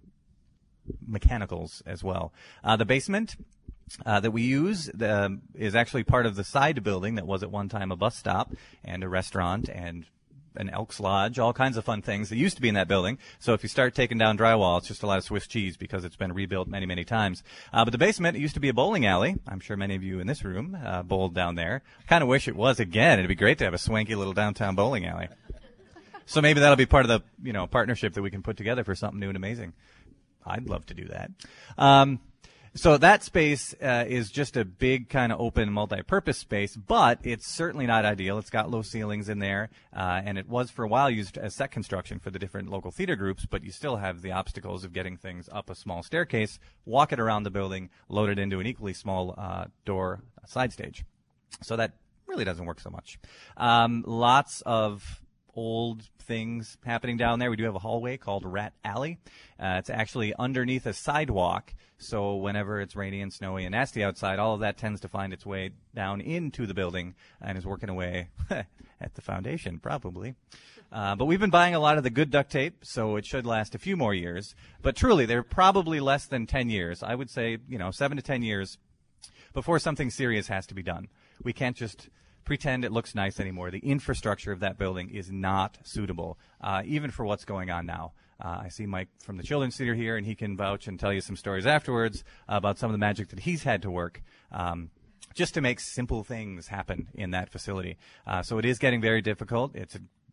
mechanicals as well. Uh, the basement Uh, that we use the, is actually part of the side building that was at one time a bus stop and a restaurant and an Elks Lodge, all kinds of fun things that used to be in that building. So if you start taking down drywall, it's just a lot of Swiss cheese because it's been rebuilt many, many times. Uh, but the basement, it used to be a bowling alley. I'm sure many of you in this room uh, bowled down there. Kind of wish it was again. It'd be great to have a swanky little downtown bowling alley. So maybe that'll be part of the, you know, partnership that we can put together for something new and amazing. I'd love to do that. Um, So that space uh, is just a big kind of open multi-purpose space, but it's certainly not ideal. It's got low ceilings in there, uh, and it was for a while used as set construction for the different local theater groups, but you still have the obstacles of getting things up a small staircase, walk it around the building, load it into an equally small uh, door side stage. So that really doesn't work so much. Um, lots of old things happening down there. We do have a hallway called Rat Alley. Uh, it's actually underneath a sidewalk, so whenever it's rainy and snowy and nasty outside, all of that tends to find its way down into the building and is working away at the foundation, probably. Uh, but we've been buying a lot of the good duct tape, so it should last a few more years. But truly, they're probably less than ten years. I would say, you know, seven to ten years before something serious has to be done. We can't just pretend it looks nice anymore. The infrastructure of that building is not suitable, uh, even for what's going on now. Uh, I see Mike from the Children's Theater here, and he can vouch and tell you some stories afterwards about some of the magic that he's had to work um, just to make simple things happen in that facility. Uh, so it is getting very difficult. It's a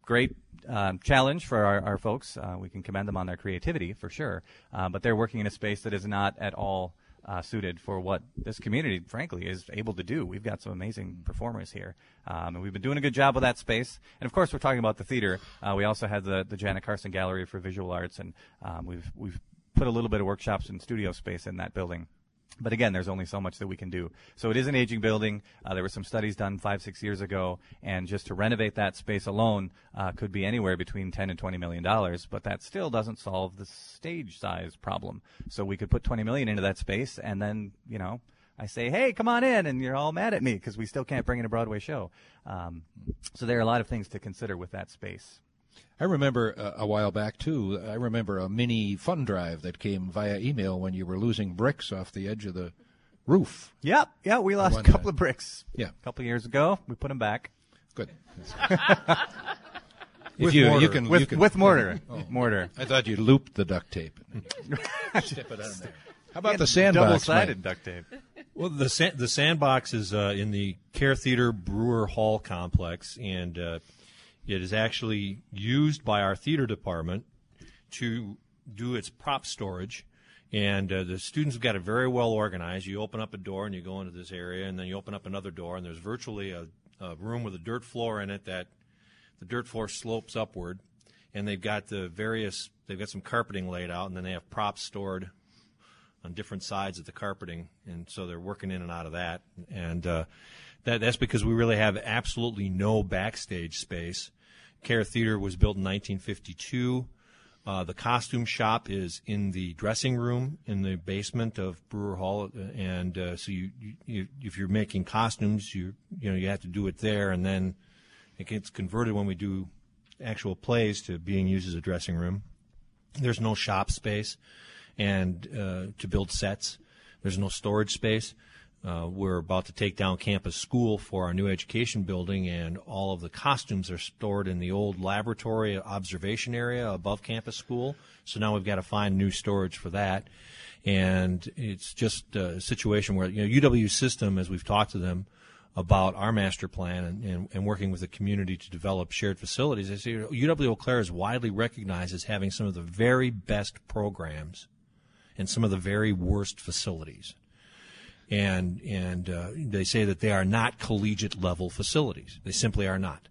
great um, challenge for our, our folks. Uh, we can commend them on their creativity for sure, uh, but they're working in a space that is not at all uh, suited for what this community, frankly, is able to do. We've got some amazing performers here, um, and we've been doing a good job with that space. And of course, we're talking about the theater. Uh, we also had the, the Janet Carson Gallery for Visual Arts, and um, we've we've put a little bit of workshops and studio space in that building. But again, there's only so much that we can do. So it is an aging building. Uh, there were some studies done five, six years ago, and just to renovate that space alone uh, could be anywhere between ten and twenty million dollars. But that still doesn't solve the stage size problem. So we could put twenty million into that space, and then you know, I say, hey, come on in, and you're all mad at me because we still can't bring in a Broadway show. Um, so there are a lot of things to consider with that space. I remember uh, a while back, too, I remember a mini fund drive that came via email when you were losing bricks off the edge of the roof. Yep, yeah, we lost a couple of bricks. Yeah. A couple of years ago. We put them back. Good. With you, mortar. You can, with, you can, with mortar. Oh. Mortar. I thought you looped the duct tape. Step it on there. How about the sandbox? Double-sided Mike? duct tape. Well, the san- the sandbox is uh, in the Care Theater Brewer Hall complex, and uh, it is actually used by our theater department to do its prop storage. And uh, the students have got it very well organized. You open up a door and you go into this area, and then you open up another door, and there's virtually a, a room with a dirt floor in it that the dirt floor slopes upward. And they've got the various, they've got some carpeting laid out, and then they have props stored on different sides of the carpeting, and so they're working in and out of that. And uh, that, that's because we really have absolutely no backstage space. Care Theater was built in nineteen fifty-two. Uh, the costume shop is in the dressing room in the basement of Brewer Hall, and uh, so you, you, if you're making costumes, you you know you have to do it there, and then it gets converted when we do actual plays to being used as a dressing room. There's no shop space. And uh, to build sets. There's no storage space. Uh, we're about to take down Campus School for our new education building, and all of the costumes are stored in the old laboratory observation area above Campus School. So now we've got to find new storage for that. And it's just a situation where, you know, U W system, as we've talked to them about our master plan and, and, and working with the community to develop shared facilities, they say U W Eau Claire is widely recognized as having some of the very best programs and some of the very worst facilities. And and uh, they say that they are not collegiate level facilities. They simply are not.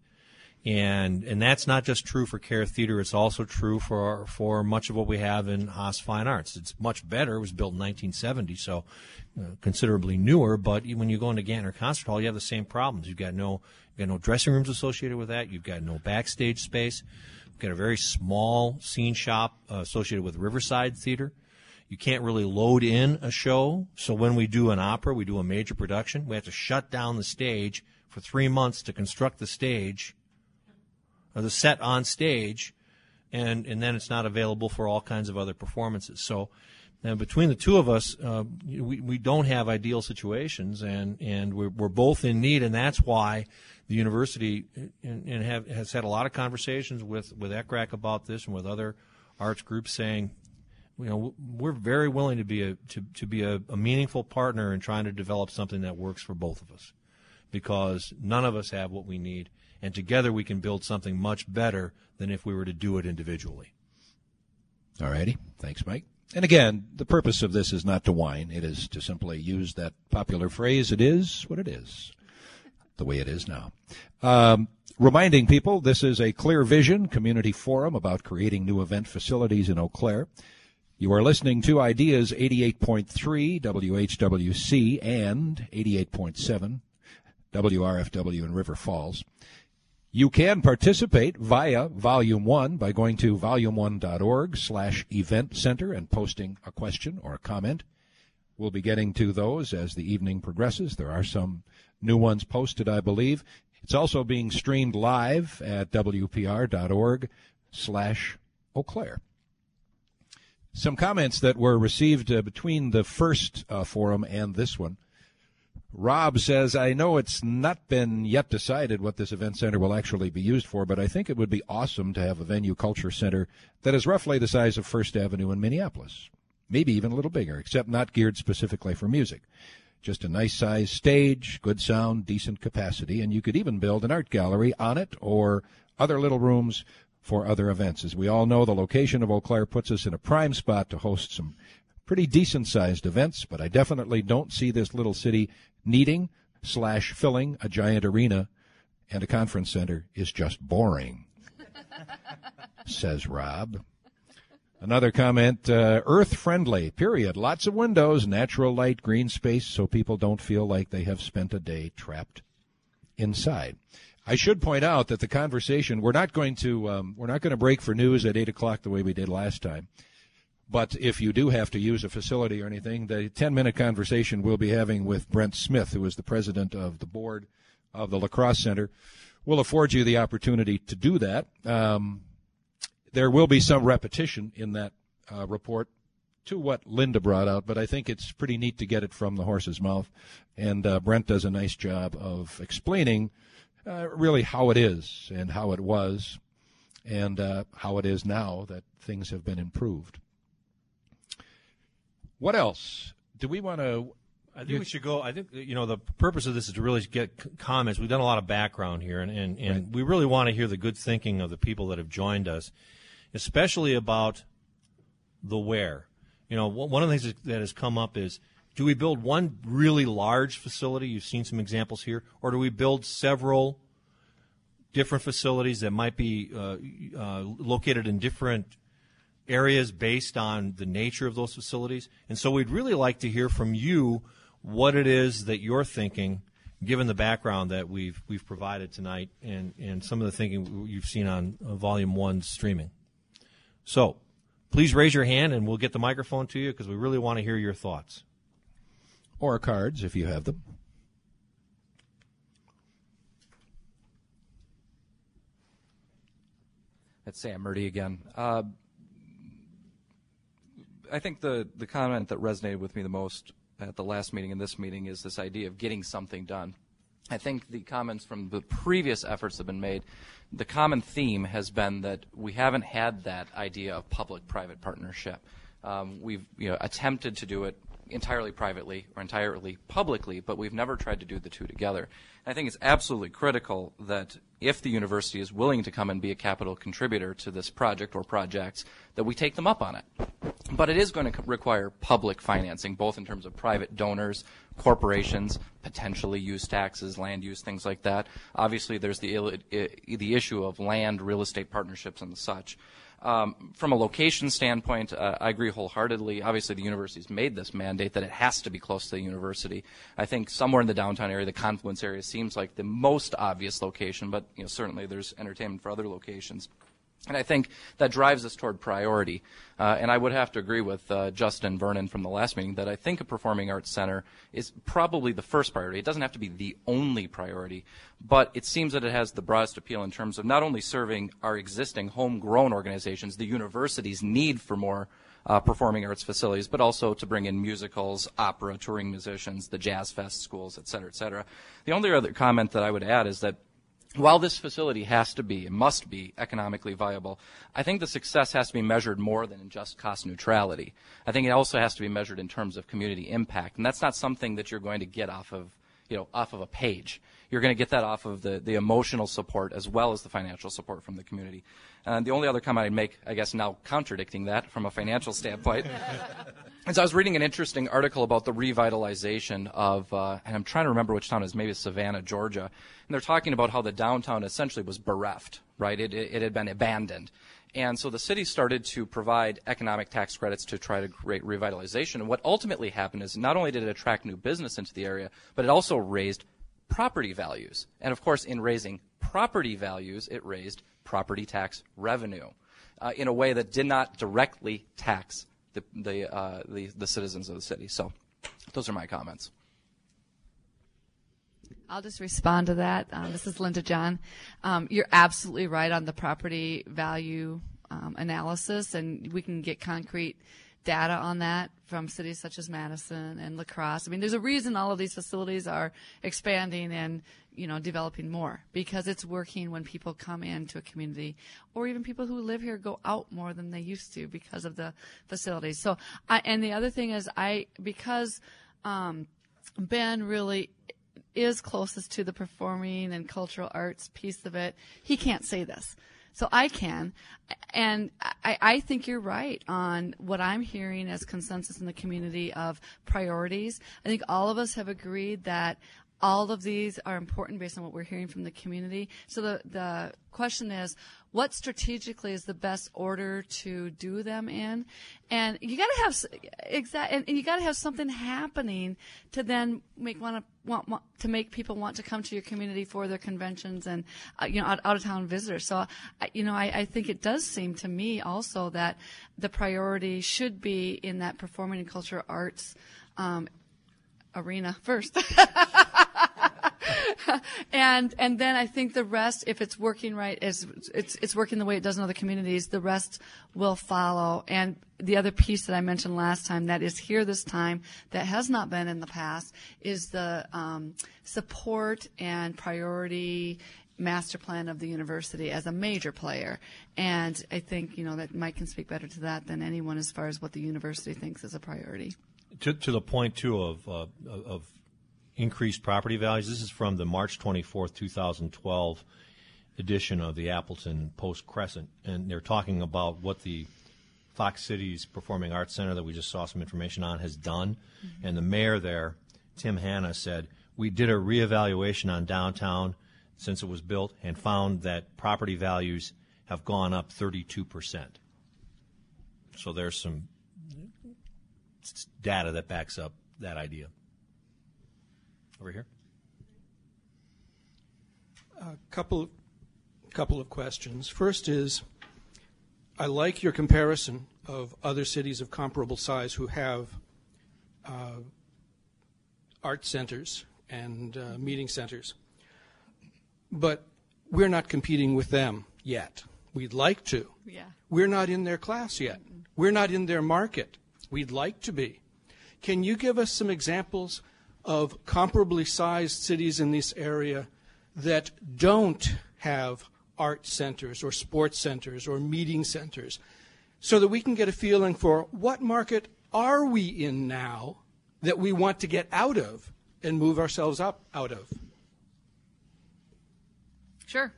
And and that's not just true for Care Theater. It's also true for for much of what we have in Haas Fine Arts. It's much better. It was built in nineteen seventy, so uh, considerably newer. But when you go into Gantner Concert Hall, you have the same problems. You've got no you've got no dressing rooms associated with that. You've got no backstage space. You've got a very small scene shop uh, associated with Riverside Theater. You can't really load in a show. So when we do an opera, we do a major production, we have to shut down the stage for three months to construct the stage, or the set on stage, and, and then it's not available for all kinds of other performances. So and between the two of us, uh, we, we don't have ideal situations, and, and we're, we're both in need, and that's why the university and, and have, has had a lot of conversations with, with E C R A C about this and with other arts groups saying, you know, we're very willing to be a to, to be a, a meaningful partner in trying to develop something that works for both of us, because none of us have what we need, and together we can build something much better than if we were to do it individually. All righty. Thanks, Mike. And again, the purpose of this is not to whine. It is to simply use that popular phrase, it is what it is, the way it is now. Um, reminding people, this is a Clear Vision community forum about creating new event facilities in Eau Claire. You are listening to Ideas eighty-eight point three W H W C and eighty-eight point seven W R F W in River Falls. You can participate via Volume one by going to volume one dot org slash event center and posting a question or a comment. We'll be getting to those as the evening progresses. There are some new ones posted, I believe. It's also being streamed live at W P R dot org slash Eau Claire. Some comments that were received uh, between the first uh, forum and this one. Rob says, I know it's not been yet decided what this event center will actually be used for, but I think it would be awesome to have a venue culture center that is roughly the size of First Avenue in Minneapolis. Maybe even a little bigger, except not geared specifically for music. Just a nice size stage, good sound, decent capacity, and you could even build an art gallery on it or other little rooms for other events. As we all know, the location of Eau Claire puts us in a prime spot to host some pretty decent-sized events, but I definitely don't see this little city needing slash filling a giant arena, and a conference center is just boring, says Rob. Another comment, uh, earth-friendly, period. Lots of windows, natural light, green space, so people don't feel like they have spent a day trapped inside. I should point out that the conversation, we're not going to um, we're not going to break for news at eight o'clock the way we did last time. But if you do have to use a facility or anything, the ten-minute conversation we'll be having with Brent Smith, who is the president of the board of the Lacrosse Center, will afford you the opportunity to do that. Um, there will be some repetition in that uh, report to what Linda brought out, but I think it's pretty neat to get it from the horse's mouth. And uh, Brent does a nice job of explaining uh, really how it is and how it was and uh, how it is now that things have been improved. What else? Do we want to... I think we should go. I think, you know, the purpose of this is to really get c- comments. We've done a lot of background here, and, and, and right. we really want to hear the good thinking of the people that have joined us, especially about the where. You know, one of the things that has come up is, do we build one really large facility? You've seen some examples here. Or do we build several different facilities that might be uh, uh, located in different areas based on the nature of those facilities? And so we'd really like to hear from you what it is that you're thinking, given the background that we've we've provided tonight and, and some of the thinking you've seen on uh, Volume one streaming. So please raise your hand, and we'll get the microphone to you because we really want to hear your thoughts. Or cards, if you have them. It's Sam Murdy again. Uh, I think the, the comment that resonated with me the most at the last meeting and this meeting is this idea of getting something done. I think the comments from the previous efforts that have been made, the common theme has been that we haven't had that idea of public-private partnership. Um, we've you know, attempted to do it entirely privately or entirely publicly, but we've never tried to do the two together. And I think it's absolutely critical that if the university is willing to come and be a capital contributor to this project or projects, that we take them up on it. But it is going to require public financing, both in terms of private donors, corporations, potentially use taxes, land use, things like that. Obviously, there's the, the issue of land, real estate partnerships, and such. Um, from a location standpoint, uh, I agree wholeheartedly. Obviously, the university's made this mandate that it has to be close to the university. I think somewhere in the downtown area, the Confluence area seems like the most obvious location, but you know, certainly there's entertainment for other locations. And I think that drives us toward priority. Uh, and I would have to agree with uh, Justin Vernon from the last meeting that I think a performing arts center is probably the first priority. It doesn't have to be the only priority, but it seems that it has the broadest appeal in terms of not only serving our existing homegrown organizations, the university's need for more uh, performing arts facilities, but also to bring in musicals, opera, touring musicians, the jazz fest schools, et cetera, et cetera. The only other comment that I would add is that while this facility has to be and must be economically viable, I think the success has to be measured more than in just cost neutrality. I think it also has to be measured in terms of community impact, and that's not something that you're going to get off of, you know, off of a page. You're going to get that off of the, the emotional support as well as the financial support from the community. And the only other comment I'd make, I guess now contradicting that from a financial standpoint, is I was reading an interesting article about the revitalization of, uh, and I'm trying to remember which town it is, maybe Savannah, Georgia, and they're talking about how the downtown essentially was bereft, right? It, it, it had been abandoned. And so the city started to provide economic tax credits to try to create revitalization. And what ultimately happened is not only did it attract new business into the area, but it also raised property values. And of course, in raising property values, it raised property tax revenue uh, in a way that did not directly tax the the, uh, the the citizens of the city. So those are my comments. I'll just respond to that. Um, this is Linda John. Um, you're absolutely right on the property value um, analysis, and we can get concrete data on that from cities such as Madison and La Crosse. I mean, there's a reason all of these facilities are expanding and, you know, developing more, because it's working when people come into a community, or even people who live here go out more than they used to because of the facilities. So, I, and the other thing is, I because um, Ben really is closest to the performing and cultural arts piece of it, he can't say this. So I can. And I, I think you're right on what I'm hearing as consensus in the community of priorities. I think all of us have agreed that all of these are important based on what we're hearing from the community. So the, the question is, what strategically is the best order to do them in? And you got to have exact, and you got to have something happening to then make want to want, want to make people want to come to your community for their conventions and uh, you know out, out of town visitors. So you know I, I think it does seem to me also that the priority should be in that performing and cultural arts um, arena first. and and then I think the rest, if it's working right, is it's it's working the way it does in other communities, the rest will follow. And the other piece that I mentioned last time that is here this time that has not been in the past is the um, support and priority master plan of the university as a major player. And I think, you know, that Mike can speak better to that than anyone as far as what the university thinks is a priority. To, to the point, too, of uh, of increased property values, this is from the March twenty-fourth, two thousand twelve edition of the Appleton Post-Crescent, and they're talking about what the Fox Cities Performing Arts Center that we just saw some information on has done. Mm-hmm. And the mayor there, Tim Hanna, said, we did a reevaluation on downtown since it was built and found that property values have gone up thirty-two percent. So there's some data that backs up that idea. Over here. A couple, couple of questions. First is, I like your comparison of other cities of comparable size who have uh, art centers and uh, meeting centers. But we're not competing with them yet. We'd like to. Yeah. We're not in their class yet. Mm-hmm. We're not in their market. We'd like to be. Can you give us some examples of comparably sized cities in this area that don't have art centers or sports centers or meeting centers, so that we can get a feeling for what market are we in now that we want to get out of and move ourselves up out of? Sure.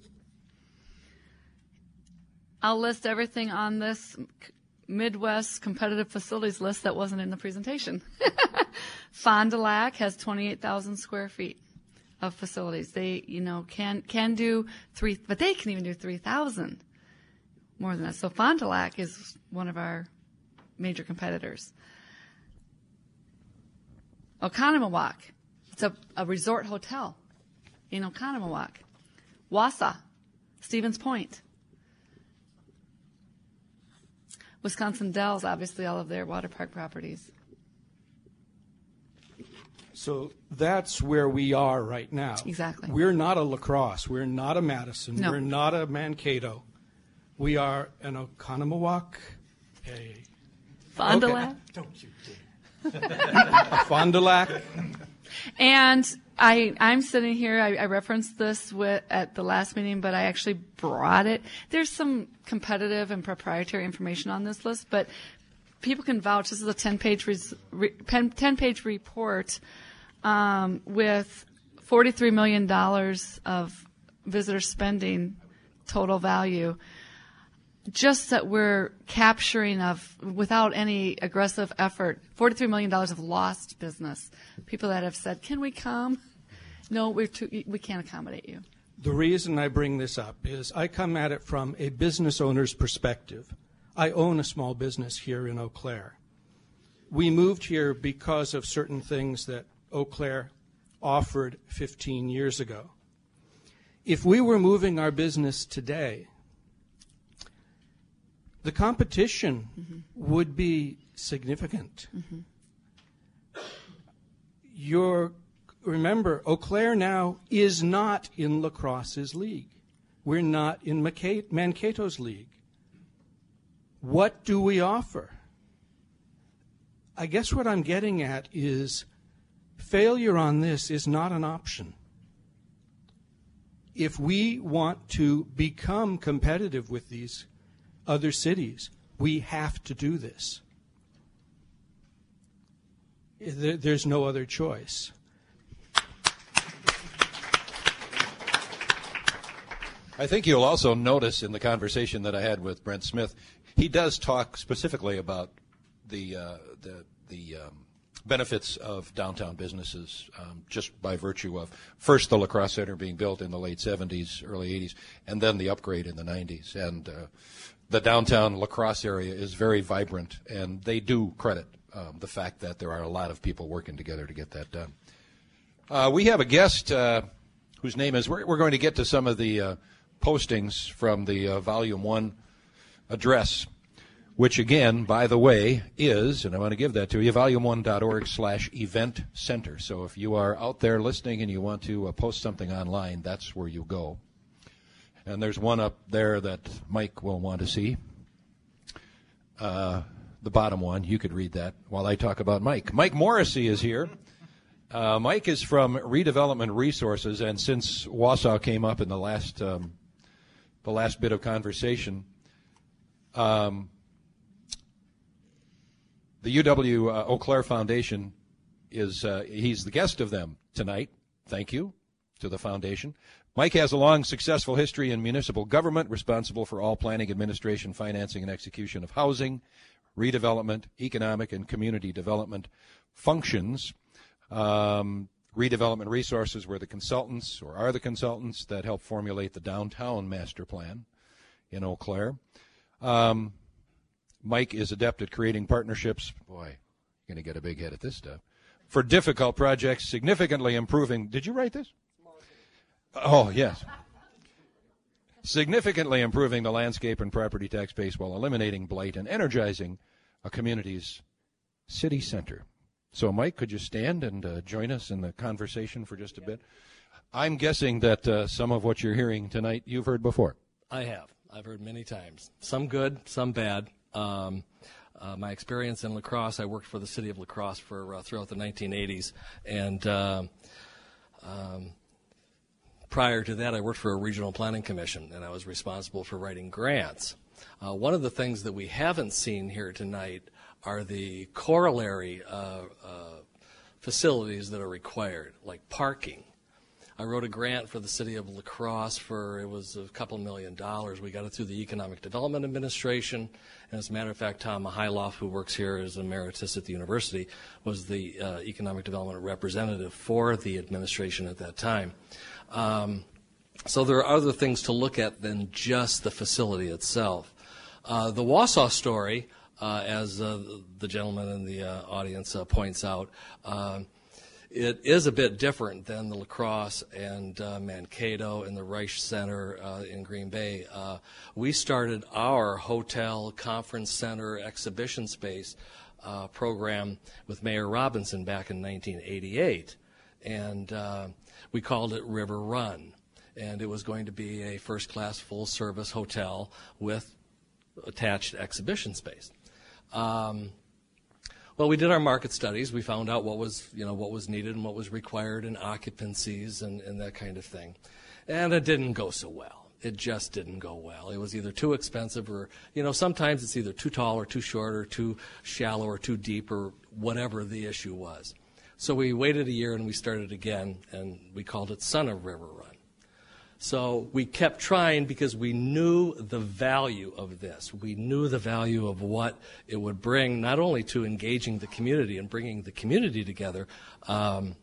I'll list everything on this Midwest competitive facilities list that wasn't in the presentation. Fond du Lac has twenty-eight thousand square feet of facilities. They, you know, can can do three, but they can even do three thousand more than that. So Fond du Lac is one of our major competitors. Oconomowoc, it's a, a resort hotel in Oconomowoc. Wausau, Stevens Point. Wisconsin Dells, obviously all of their water park properties. So that's where we are right now. Exactly. We're not a La Crosse. We're not a Madison. No. We're not a Mankato. We are an Oconomowoc, a Fond du Lac. Okay. Don't you dare. A Fond du Lac. And I, I'm sitting here, I, I referenced this with, at the last meeting, but I actually brought it. There's some competitive and proprietary information on this list, but people can vouch. This is a ten-page res, re, ten-page report um, with forty-three million dollars of visitor spending total value, just that we're capturing of, without any aggressive effort, forty-three million dollars of lost business. People that have said, can we come? No, we're too, we can't accommodate you. The reason I bring this up is I come at it from a business owner's perspective. I own a small business here in Eau Claire. We moved here because of certain things that Eau Claire offered fifteen years ago. If we were moving our business today, the competition mm-hmm. would be significant. Mm-hmm. You're, remember, Eau Claire now is not in La Crosse's league. We're not in Mankato's league. What do we offer? I guess what I'm getting at is failure on this is not an option. If we want to become competitive with these other cities, we have to do this. There's no other choice. I think you'll also notice in the conversation that I had with Brent Smith, he does talk specifically about the uh, the the um, benefits of downtown businesses, um, just by virtue of first the La Crosse Center being built in the late seventies, early eighties, and then the upgrade in the nineties. And uh, the downtown La Crosse area is very vibrant, and they do credit um, the fact that there are a lot of people working together to get that done. Uh, we have a guest uh, whose name is, we're, we're going to get to some of the uh, postings from the uh, Volume one address, which again, by the way, is, and I want to give that to you, volume one dot org slash event center. So if you are out there listening and you want to uh, post something online, that's where you go. And there's one up there that Mike will want to see. Uh, the bottom one, you could read that while I talk about Mike. Mike Morrissey is here. Uh, Mike is from Redevelopment Resources, and since Wausau came up in the last um, the last bit of conversation, um, the U W uh, Eau Claire Foundation is uh, he's the guest of them tonight. Thank you to the foundation. Mike has a long, successful history in municipal government, responsible for all planning, administration, financing, and execution of housing, redevelopment, economic, and community development functions. Um, Redevelopment Resources were the consultants, or are the consultants, that help formulate the downtown master plan in Eau Claire. Um, Mike is adept at creating partnerships. Boy, you're going to get a big head at this stuff. For difficult projects, significantly improving. Did you write this? Oh, yes. Significantly improving the landscape and property tax base while eliminating blight and energizing a community's city center. So, Mike, could you stand and uh, join us in the conversation for just a bit? I'm guessing that uh, some of what you're hearing tonight you've heard before. I have. I've heard many times. Some good, some bad. Um, uh, my experience in La Crosse, I worked for the city of La Crosse for uh, throughout the nineteen eighties, and uh, um, prior to that, I worked for a regional planning commission, and I was responsible for writing grants. Uh, one of the things that we haven't seen here tonight are the corollary uh, uh, facilities that are required, like parking. I wrote a grant for the city of La Crosse for, it was a couple million dollars. We got it through the Economic Development Administration. And as a matter of fact, Tom Mihailoff, who works here as emeritus at the university, was the uh, economic development representative for the administration at that time. Um, so there are other things to look at than just the facility itself. Uh, the Wausau story, uh, as uh, the gentleman in the uh, audience uh, points out, uh, it is a bit different than the La Crosse and uh, Mankato and the Reich Center uh, in Green Bay. Uh, we started our hotel, conference center, exhibition space uh, program with Mayor Robinson back in nineteen eighty-eight, and uh, we called it River Run. And it was going to be a first-class full-service hotel with attached exhibition space. Um, Well, we did our market studies. We found out what was, you know, what was needed and what was required in occupancies and, and that kind of thing. And it didn't go so well. It just didn't go well. It was either too expensive or, you know, sometimes it's either too tall or too short or too shallow or too deep or whatever the issue was. So we waited a year and we started again, and we called it Son of River Run. So we kept trying because we knew the value of this. We knew the value of what it would bring, not only to engaging the community and bringing the community together, um,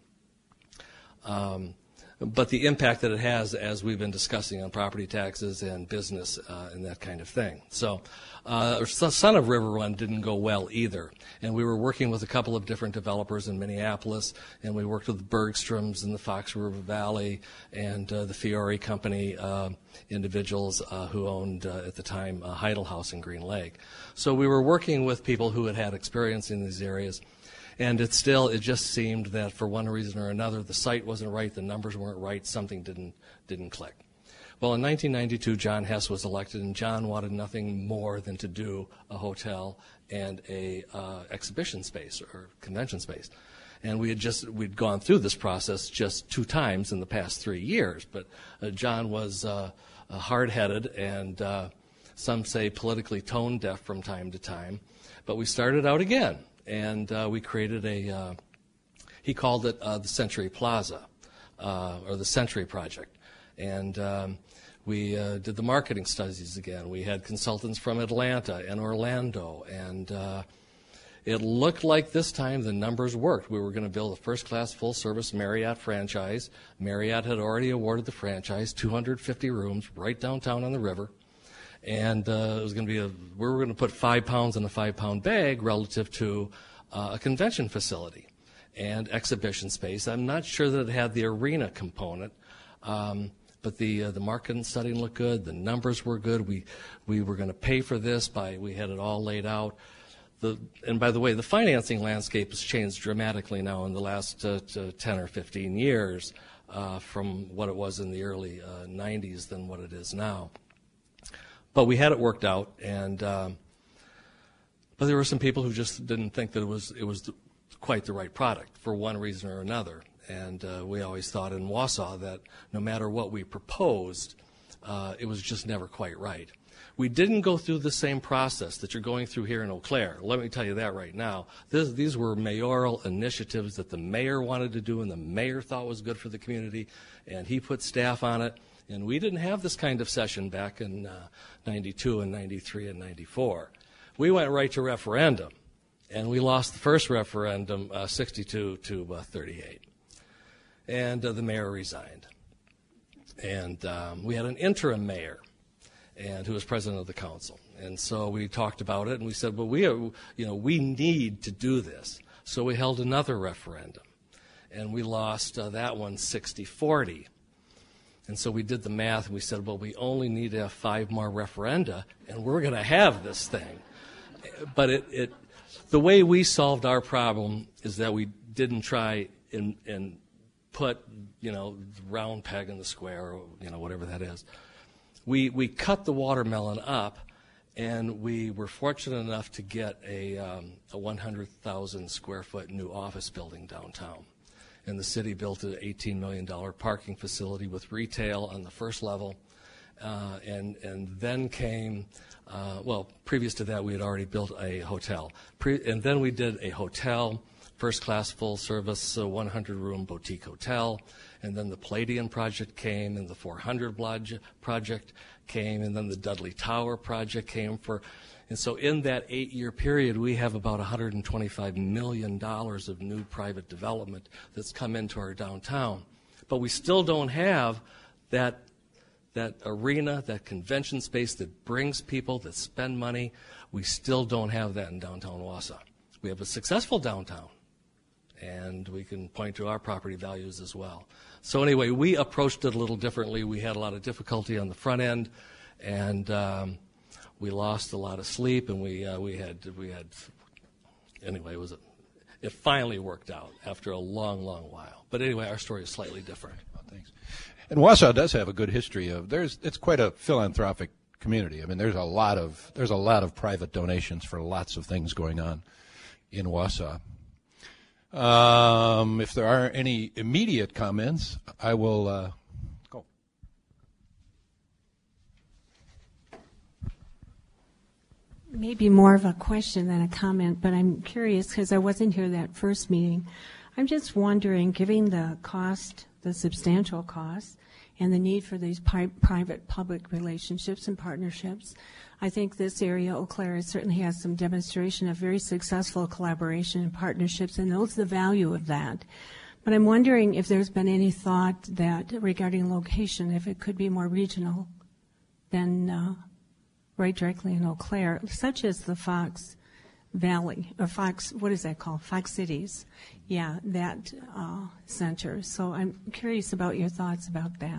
um, but the impact that it has, as we've been discussing, on property taxes and business uh, and that kind of thing. So uh, Son of River Run didn't go well either. And we were working with a couple of different developers in Minneapolis, and we worked with the Bergstroms in the Fox River Valley and uh, the Fiore Company uh, individuals uh, who owned, uh, at the time, uh, Heidel House in Green Lake. So we were working with people who had had experience in these areas. And it still, it just seemed that for one reason or another, the site wasn't right, the numbers weren't right, something didn't didn't click. Well, in nineteen ninety-two, John Hess was elected, and John wanted nothing more than to do a hotel and a uh, exhibition space or convention space. And we had just, we'd gone through this process just two times in the past three years. But uh, John was uh, uh, hard-headed and uh, some say politically tone-deaf from time to time. But we started out again. And uh, we created a, uh, he called it uh, the Century Plaza, uh, or the Century Project. And um, We uh, did the marketing studies again. We had consultants from Atlanta and Orlando, and uh, it looked like this time the numbers worked. We were going to build a first-class, full-service Marriott franchise. Marriott had already awarded the franchise, two hundred fifty rooms right downtown on the river, and uh, it was going to be a. We were going to put five pounds in a five-pound bag relative to uh, a convention facility and exhibition space. I'm not sure that it had the arena component. Um, But the uh, the marketing study looked good. The numbers were good. We we were going to pay for this by we had it all laid out. The and by the way, the financing landscape has changed dramatically now in the last uh, ten or fifteen years uh, from what it was in the early uh, nineties than what it is now. But we had it worked out, and um, but there were some people who just didn't think that it was it was quite the right product for one reason or another. And uh, we always thought in Wausau that no matter what we proposed, uh, it was just never quite right. We didn't go through the same process that you're going through here in Eau Claire. Let me tell you that right now. This, these were mayoral initiatives that the mayor wanted to do and the mayor thought was good for the community, and he put staff on it. And we didn't have this kind of session back in uh, ninety-two and ninety-three and ninety-four. We went right to referendum, and we lost the first referendum uh, sixty-two to thirty-eight. And uh, the mayor resigned. And um, we had an interim mayor, and who was president of the council. And so we talked about it, and we said, well, we are, you know, we need to do this. So we held another referendum, and we lost uh, that one sixty forty. And so we did the math, and we said, well, we only need to have five more referenda, and we're going to have this thing. But it, it, the way we solved our problem is that we didn't try in, in put, you know, round peg in the square, or, you know, whatever that is. We we cut the watermelon up, and we were fortunate enough to get a um, a one hundred thousand square foot new office building downtown. And the city built an eighteen million dollars parking facility with retail on the first level, uh, and and then came, uh, well, previous to that we had already built a hotel, Pre- and then we did a hotel. First-class, full-service, uh, one hundred room boutique hotel, and then the Palladian project came, and the four hundred Lodge project came, and then the Dudley Tower project came for, and so in that eight-year period, we have about one hundred twenty-five million dollars of new private development that's come into our downtown, but we still don't have that that arena, that convention space that brings people, that spend money. We still don't have that in downtown Wausau. We have a successful downtown, and we can point to our property values as well. So anyway, we approached it a little differently. We had a lot of difficulty on the front end, and um, we lost a lot of sleep, and we uh, we had we had anyway. It was a, it finally worked out after a long, long while. But anyway, our story is slightly different. Oh, thanks. And Wausau does have a good history of there's it's quite a philanthropic community. I mean, there's a lot of there's a lot of private donations for lots of things going on in Wausau. Um, if there are any immediate comments, I will uh, go. Maybe more of a question than a comment, but I'm curious because I wasn't here that first meeting. I'm just wondering, given the cost, the substantial cost, and the need for these pi- private-public relationships and partnerships, I think this area, Eau Claire, certainly has some demonstration of very successful collaboration and partnerships, and knows the value of that. But I'm wondering if there's been any thought that regarding location, if it could be more regional than uh, right directly in Eau Claire, such as the Fox Valley, or Fox, what is that called? Fox Cities. Yeah, that uh, center. So I'm curious about your thoughts about that.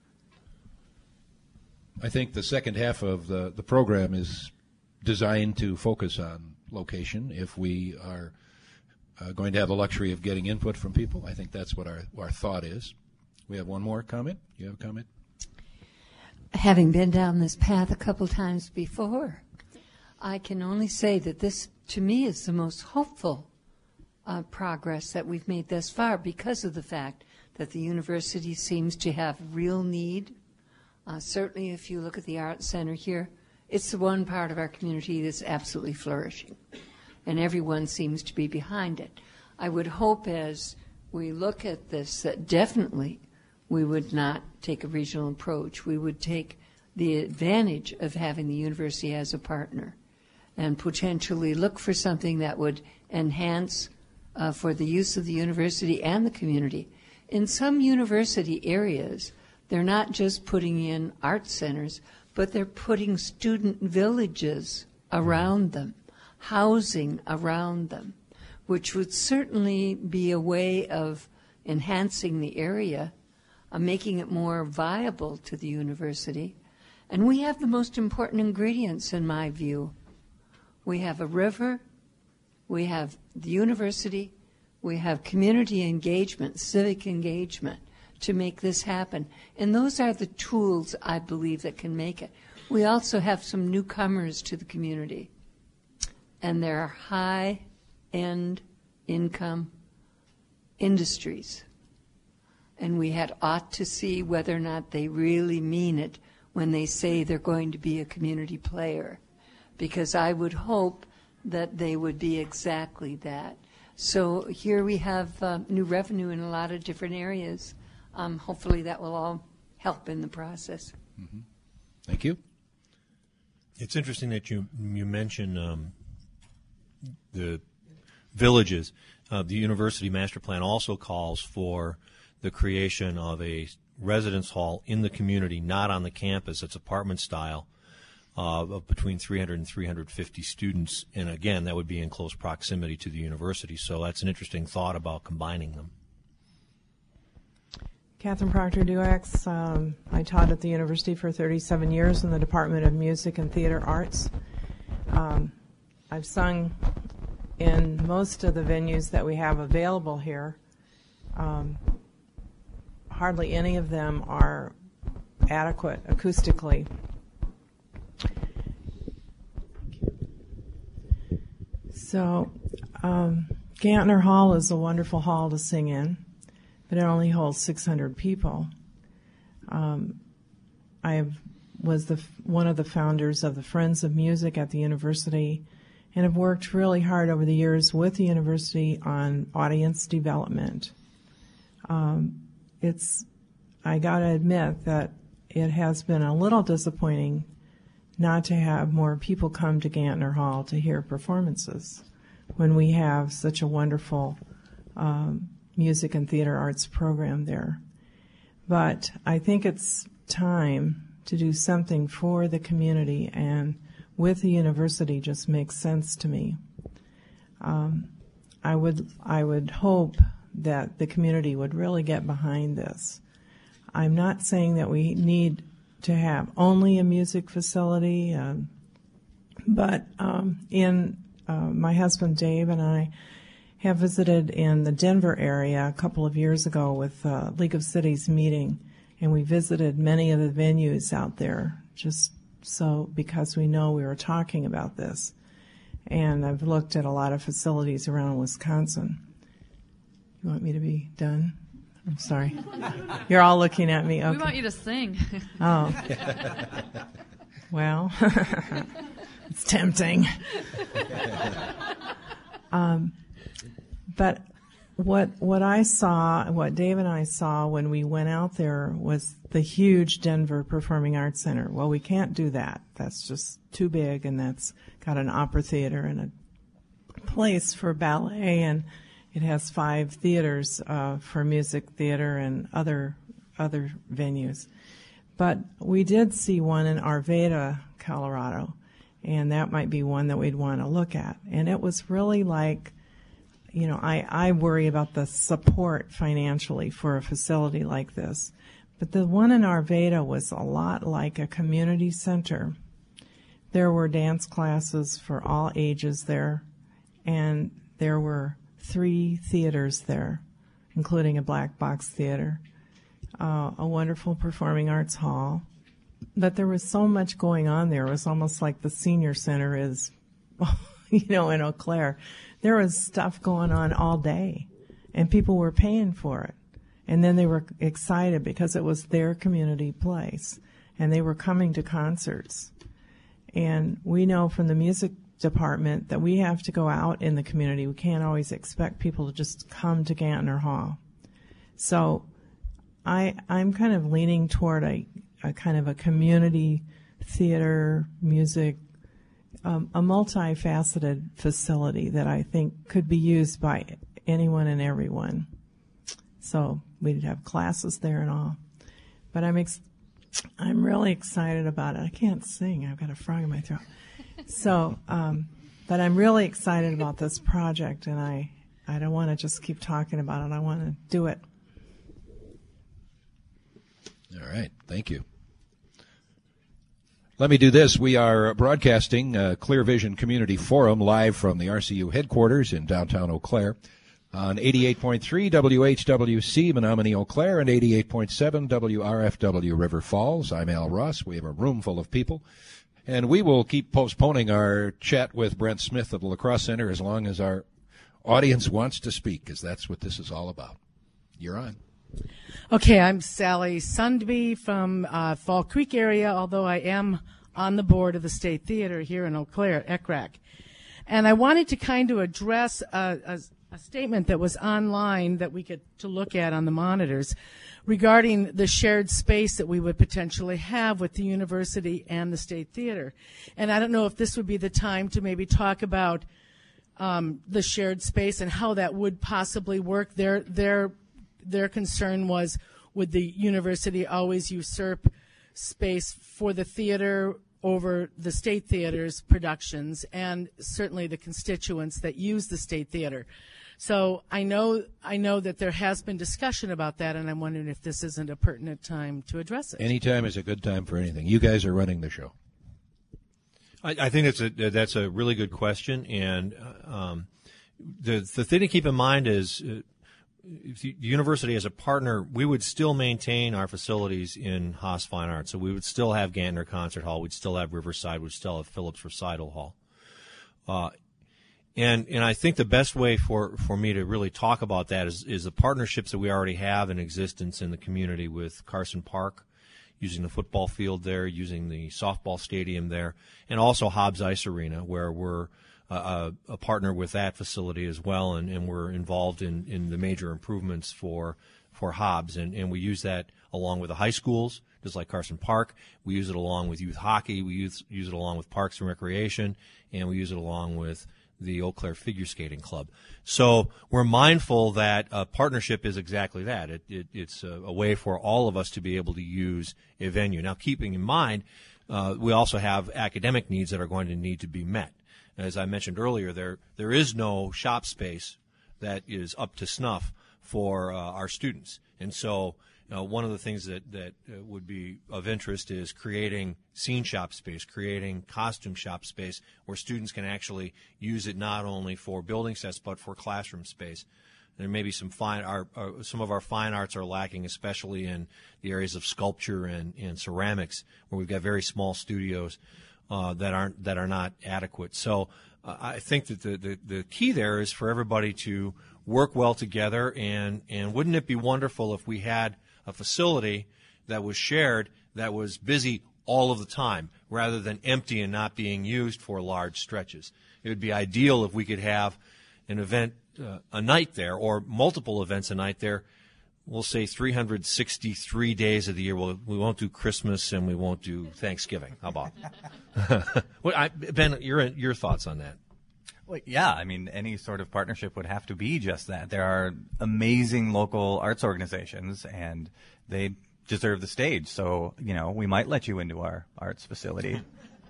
I think the second half of the, the program is designed to focus on location. If we are uh, going to have the luxury of getting input from people, I think that's what our, our thought is. We have one more comment. You have a comment? Having been down this path a couple times before, I can only say that this, to me, is the most hopeful uh, progress that we've made thus far because of the fact that the university seems to have real need. Uh, certainly, if you look at the Art Center here, it's the one part of our community that's absolutely flourishing, and everyone seems to be behind it. I would hope as we look at this that definitely we would not take a regional approach. We would take the advantage of having the university as a partner and potentially look for something that would enhance uh, for the use of the university and the community. In some university areas, they're not just putting in art centers, but they're putting student villages around them, housing around them, which would certainly be a way of enhancing the area, uh, making it more viable to the university. And we have the most important ingredients, in my view. We have a river, we have the university, we have community engagement, civic engagement to make this happen. And those are the tools, I believe, that can make it. We also have some newcomers to the community, and there are high-end income industries. And we had ought to see whether or not they really mean it when they say they're going to be a community player, because I would hope that they would be exactly that. So here we have uh, new revenue in a lot of different areas. Um, hopefully that will all help in the process. Mm-hmm. Thank you. It's interesting that you you mention um, the villages. Uh, the university master plan also calls for the creation of a residence hall in the community, not on the campus. It's apartment style, uh, of between three hundred and three hundred fifty students. And again, that would be in close proximity to the university. So that's an interesting thought about combining them. Catherine Proctor Duax. Um, I taught at the university for thirty-seven years in the Department of Music and Theater Arts. Um, I've sung in most of the venues that we have available here. Um, hardly any of them are adequate acoustically. So, um, Gantner Hall is a wonderful hall to sing in, but it only holds six hundred people. Um, I was the one of the founders of the Friends of Music at the university, and have worked really hard over the years with the university on audience development. Um, it's, I gotta admit that it has been a little disappointing not to have more people come to Gantner Hall to hear performances when we have such a wonderful um, music and theater arts program there. But I think it's time to do something for the community, and with the university just makes sense to me. Um, I would I would hope that the community would really get behind this. I'm not saying that we need to have only a music facility, um, but um, in uh, my husband Dave and I have visited in the Denver area a couple of years ago with uh, League of Cities meeting, and we visited many of the venues out there just so because we know we were talking about this. And I've looked at a lot of facilities around Wisconsin. You want me to be done? I'm sorry. You're all looking at me. Okay. We want you to sing. Oh. Well, it's tempting. um, but what what I saw, what Dave and I saw when we went out there was the huge Denver Performing Arts Center. Well, we can't do that. That's just too big, and that's got an opera theater and a place for ballet, and it has five theaters uh, for music theater and other other venues. But we did see one in Arvada, Colorado, and that might be one that we'd want to look at. And it was really like, you know, I, I worry about the support financially for a facility like this. But the one in Arvada was a lot like a community center. There were dance classes for all ages there, and there were three theaters there, including a black box theater, uh, a wonderful performing arts hall. But there was so much going on there. It was almost like the senior center is, you know, in Eau Claire. There was stuff going on all day, and people were paying for it. And then they were excited because it was their community place, and they were coming to concerts. And we know from the music department that we have to go out in the community. We can't always expect people to just come to Gantner Hall. So I, I'm kind of leaning toward a, a kind of a community theater, music, um, a multifaceted facility that I think could be used by anyone and everyone. So we'd have classes there and all. But I'm ex- I'm really excited about it. I can't sing. I've got a frog in my throat. So, um, but I'm really excited about this project, and I, I don't want to just keep talking about it. I want to do it. All right. Thank you. Let me do this. We are broadcasting uh, Clear Vision Community Forum live from the R C U headquarters in downtown Eau Claire on eighty-eight point three W H W C Menominee Eau Claire and eighty-eight point seven W R F W River Falls. I'm Al Ross. We have a room full of people. And we will keep postponing our chat with Brent Smith of the La Crosse Center as long as our audience wants to speak, because that's what this is all about. You're on. Okay, I'm Sally Sundby from uh, Fall Creek area, although I am on the board of the State Theater here in Eau Claire, E C R A C. And I wanted to kind of address a, a, a statement that was online that we could to look at on the monitors regarding the shared space that we would potentially have with the university and the State Theater. And I don't know if this would be the time to maybe talk about um, the shared space and how that would possibly work. Their their Their concern was, would the university always usurp space for the theater over the State Theater's productions, and certainly the constituents that use the State Theater. So I know I know that there has been discussion about that, and I'm wondering if this isn't a pertinent time to address it. Any time is a good time for anything. You guys are running the show. I, I think that's a that's a really good question, and um, the the thing to keep in mind is. Uh, If the university as a partner, we would still maintain our facilities in Haas Fine Arts. So we would still have Gantner Concert Hall. We'd still have Riverside. We'd still have Phillips Recital Hall. Uh, and and I think the best way for, for me to really talk about that is, is the partnerships that we already have in existence in the community with Carson Park, using the football field there, using the softball stadium there, and also Hobbs Ice Arena, where we're Uh, a, a partner with that facility as well, and, and we're involved in, in the major improvements for for Hobbs, and, and we use that along with the high schools, just like Carson Park. We use it along with youth hockey. We use, use it along with Parks and Recreation, and we use it along with the Eau Claire Figure Skating Club. So we're mindful that a partnership is exactly that. It, it, it's a, a way for all of us to be able to use a venue. Now, keeping in mind, uh, we also have academic needs that are going to need to be met. As I mentioned earlier, there there is no shop space that is up to snuff for uh, our students. And so you know, one of the things that, that uh, would be of interest is creating scene shop space, creating costume shop space where students can actually use it not only for building sets but for classroom space. There may be some fine art, uh, some of our fine arts are lacking, especially in the areas of sculpture and, and ceramics, where we've got very small studios Uh, that aren't that are not adequate. So uh, I think that the, the, the key there is for everybody to work well together. And, and wouldn't it be wonderful if we had a facility that was shared that was busy all of the time rather than empty and not being used for large stretches? It would be ideal if we could have an event uh, a night there, or multiple events a night there. We'll say three hundred sixty-three days of the year. We'll, we won't do Christmas and we won't do Thanksgiving. How about? well, I, Ben, your your thoughts on that? Well, yeah, I mean, any sort of partnership would have to be just that. There are amazing local arts organizations, and they deserve the stage. So, you know, we might let you into our arts facility.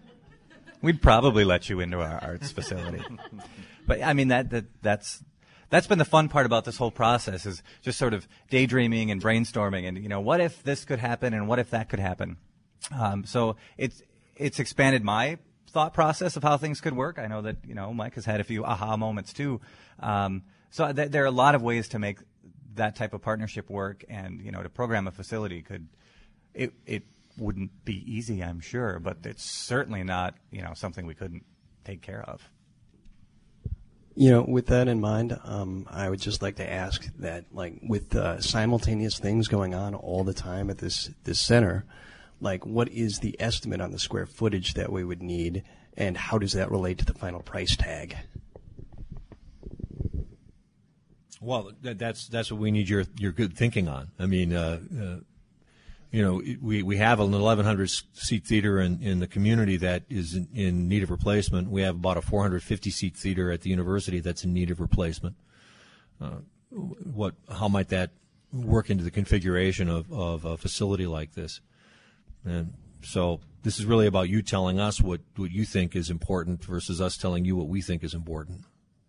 We'd probably let you into our arts facility. But I mean, that that that's. That's been the fun part about this whole process, is just sort of daydreaming and brainstorming, and, you know, what if this could happen and what if that could happen? Um, so it's it's expanded my thought process of how things could work. I know that, you know, Mike has had a few aha moments too. Um, so th- there are a lot of ways to make that type of partnership work, and, you know, to program a facility could it it wouldn't be easy, I'm sure, but it's certainly not, you know, something we couldn't take care of. You know, with that in mind, um, I would just like to ask that, like, with uh, simultaneous things going on all the time at this, this center, like, what is the estimate on the square footage that we would need, and how does that relate to the final price tag? Well, that, that's that's what we need your your good thinking on. I mean, uh, uh, you know, we we have an eleven hundred seat theater in, in the community that is in, in need of replacement. We have about a four hundred fifty seat theater at the university that's in need of replacement. Uh, what? How might that work into the configuration of, of a facility like this? And so this is really about you telling us what, what you think is important versus us telling you what we think is important.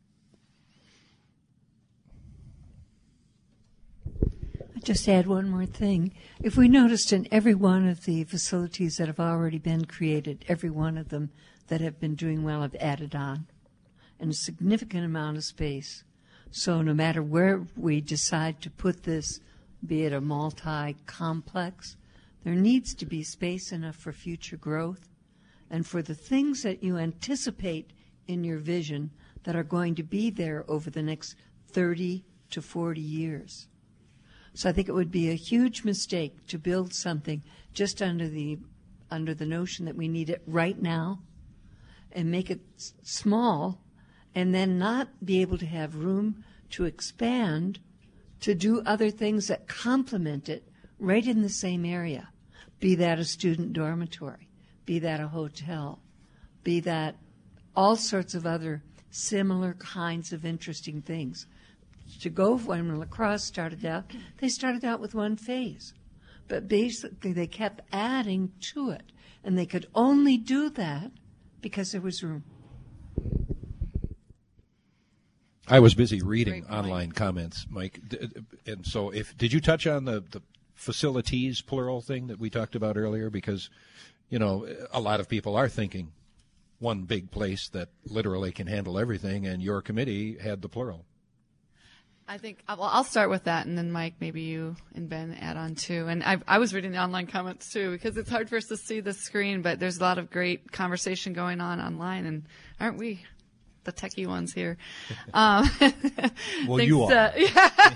I'll just add one more thing. If we noticed in every one of the facilities that have already been created, every one of them that have been doing well have added on, and a significant amount of space. So no matter where we decide to put this, be it a multi-complex, there needs to be space enough for future growth and for the things that you anticipate in your vision that are going to be there over the next thirty to forty years. So I think it would be a huge mistake to build something just under the under the notion that we need it right now and make it s- small and then not be able to have room to expand to do other things that complement it right in the same area, be that a student dormitory, be that a hotel, be that all sorts of other similar kinds of interesting things. To go when La Crosse started out, they started out with one phase, but basically they kept adding to it, and they could only do that because there was room. I was busy reading online comments, Mike, and so if did you touch on the, the facilities plural thing that we talked about earlier? Because, you know, a lot of people are thinking one big place that literally can handle everything, and your committee had the plural. I think, well, I'll start with that, and then Mike, maybe you and Ben add on too. And I, I was reading the online comments too, because it's hard for us to see the screen, but there's a lot of great conversation going on online, and aren't we the techie ones here? Um, well, thanks, you are. Uh, yeah.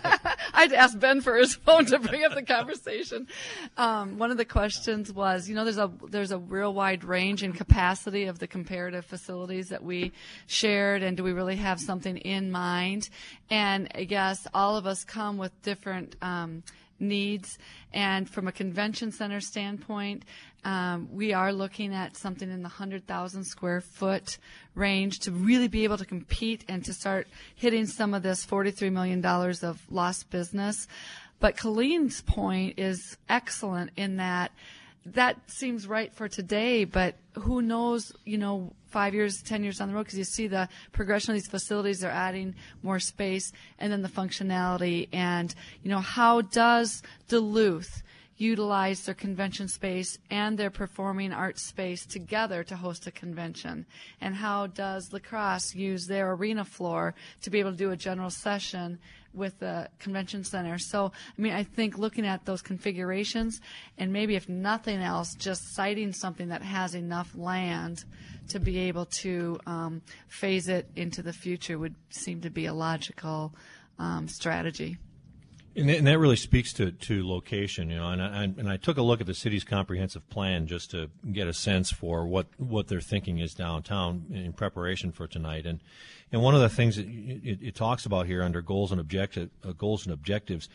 I had to ask Ben for his phone to bring up the conversation. Um, one of the questions was, you know, there's a there's a real wide range in capacity of the comparative facilities that we shared, and do we really have something in mind? And I guess all of us come with different um, needs, and from a convention center standpoint, um, we are looking at something in the one hundred thousand square foot range to really be able to compete and to start hitting some of this forty-three million dollars of lost business. But Colleen's point is excellent in that that seems right for today, but who knows, you know, five years, ten years down the road, because you see the progression of these facilities, they're adding more space, and then the functionality, and, you know, how does Duluth utilize their convention space and their performing arts space together to host a convention? And how does La Crosse use their arena floor to be able to do a general session with the convention center? So, I mean, I think looking at those configurations, and maybe if nothing else, just citing something that has enough land to be able to um, phase it into the future would seem to be a logical um, strategy. And that, and that really speaks to, to location, you know. And I, and I took a look at the city's comprehensive plan just to get a sense for what, what their thinking is downtown in preparation for tonight. And and one of the things that it, it talks about here under goals and objective uh, goals and objectives,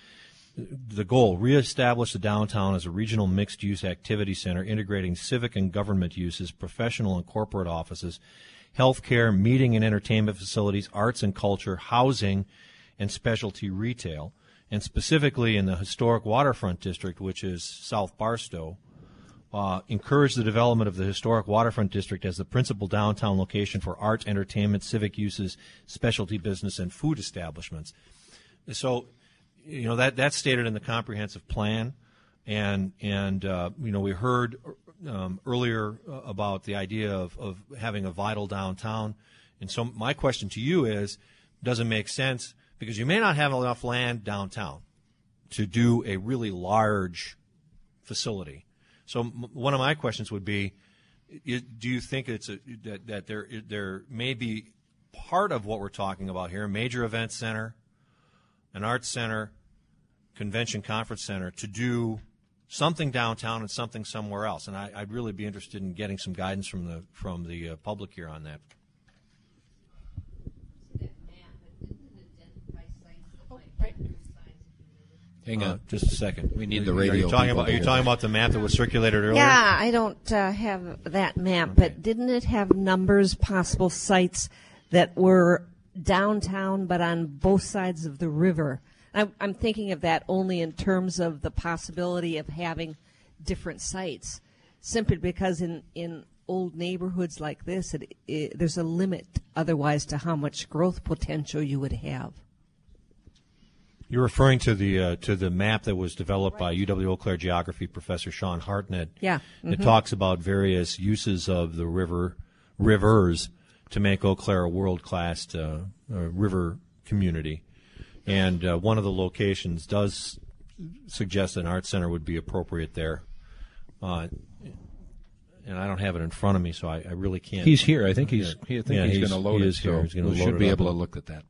the goal: reestablish the downtown as a regional mixed-use activity center, integrating civic and government uses, professional and corporate offices, healthcare, meeting and entertainment facilities, arts and culture, housing, and specialty retail. And specifically in the historic waterfront district, which is South Barstow, uh, encourage the development of the historic waterfront district as the principal downtown location for arts, entertainment, civic uses, specialty business, and food establishments. So, you know, that that's stated in the comprehensive plan, and and uh, you know, we heard um, earlier about the idea of, of having a vital downtown, and so my question to you is, does it make sense? Because you may not have enough land downtown to do a really large facility. So m- one of my questions would be, do you think it's a, that, that there there may be part of what we're talking about here, a major event center, an arts center, convention conference center, to do something downtown and something somewhere else? And I, I'd really be interested in getting some guidance from the from the uh, public here on that. Hang on. Uh, just a second. We need the Are radio you talking people about, are you here. talking about the map that was circulated earlier? Yeah, I don't uh, have that map, but didn't it have numbers, possible sites that were downtown but on both sides of the river? I'm, I'm thinking of that only in terms of the possibility of having different sites, simply because in, in old neighborhoods like this, it, it, there's a limit otherwise to how much growth potential you would have. You're referring to the uh, to the map that was developed by U W Eau Claire geography professor Sean Hartnett. Yeah. It Mhm. talks about various uses of the river rivers to make Eau Claire a world-class uh, uh, river community. And uh, one of the locations does suggest an art center would be appropriate there. Uh, and I don't have it in front of me, so I, I really can't. He's here. I think he's. He, I think Yeah, he's, he's- going to load he it. is here. So He's gonna we load should it be up. able to look at that.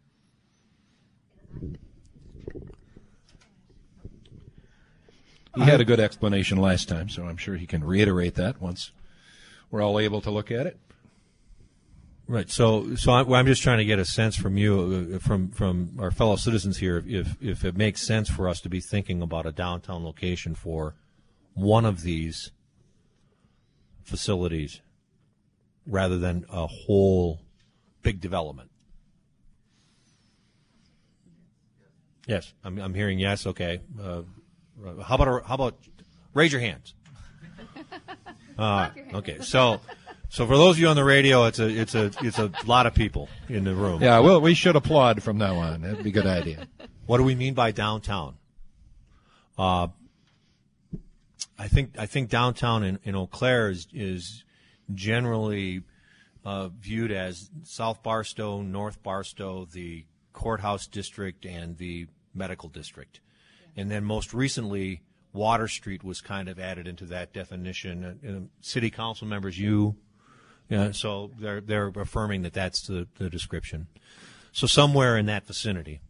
He had a good explanation last time, so I'm sure he can reiterate that once we're all able to look at it. Right. So, so I, well, I'm just trying to get a sense from you, uh, from from our fellow citizens here, if if it makes sense for us to be thinking about a downtown location for one of these facilities, rather than a whole big development. Yes, I'm, I'm hearing yes. Okay. Uh, how about a, how about raise your hands? Uh, okay. So. So for those of you on the radio, it's a it's a it's a lot of people in the room. Yeah, well, we should applaud from now on. That'd be a good idea. What do we mean by downtown? Uh, I think I think downtown in, in Eau Claire is, is generally uh, viewed as South Barstow, North Barstow, the courthouse district, and the medical district, and then most recently Water Street was kind of added into that definition. Uh, uh, city council members, you. Yeah, so they're they're affirming that that's the, the description. So somewhere in that vicinity.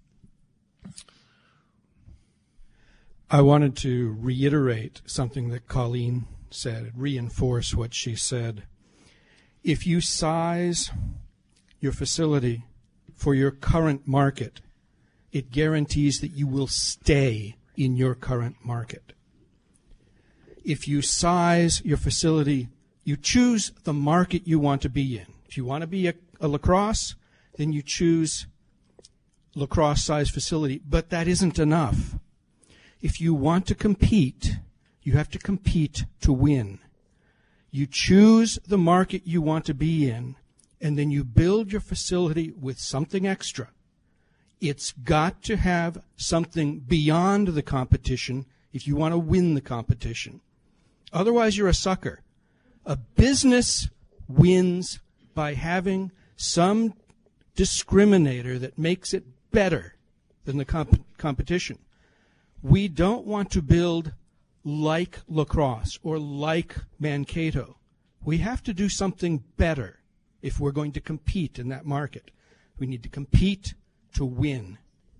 I wanted to reiterate something that Colleen said, reinforce what she said. If you size your facility for your current market, it guarantees that you will stay in your current market. If you size your facility, you choose the market you want to be in. If you want to be a, a La Crosse, then you choose La Crosse size facility. But that isn't enough. If you want to compete, you have to compete to win. You choose the market you want to be in, and then you build your facility with something extra. It's got to have something beyond the competition if you want to win the competition. Otherwise, you're a sucker. A business wins by having some discriminator that makes it better than the comp- competition. We don't want to build like La Crosse or like Mankato. We have to do something better if we're going to compete in that market. We need to compete to win.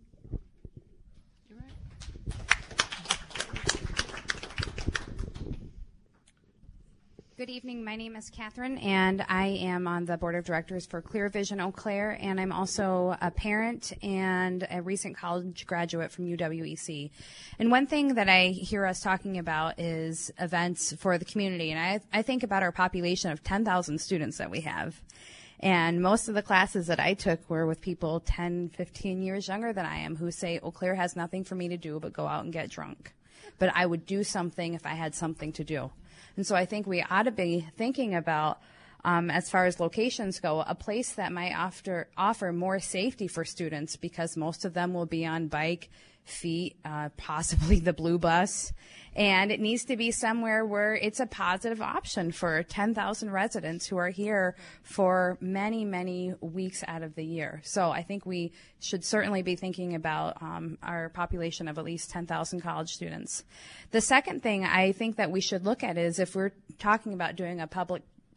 Good evening. My name is Catherine, and I am on the board of directors for Clear Vision Eau Claire, and I'm also a parent and a recent college graduate from U W E C. And one thing that I hear us talking about is events for the community, and I, I think about our population of ten thousand students that we have. And most of the classes that I took were with people ten, fifteen years younger than I am who say, Eau Claire has nothing for me to do but go out and get drunk. But I would do something if I had something to do. And so I think we ought to be thinking about, um, as far as locations go, a place that might offer, offer more safety for students, because most of them will be on bike, feet, uh, possibly the blue bus. And it needs to be somewhere where it's a positive option for ten thousand residents who are here for many, many weeks out of the year. So I think we should certainly be thinking about um, our population of at least ten thousand college students. The second thing I think that we should look at is if we're talking about doing a public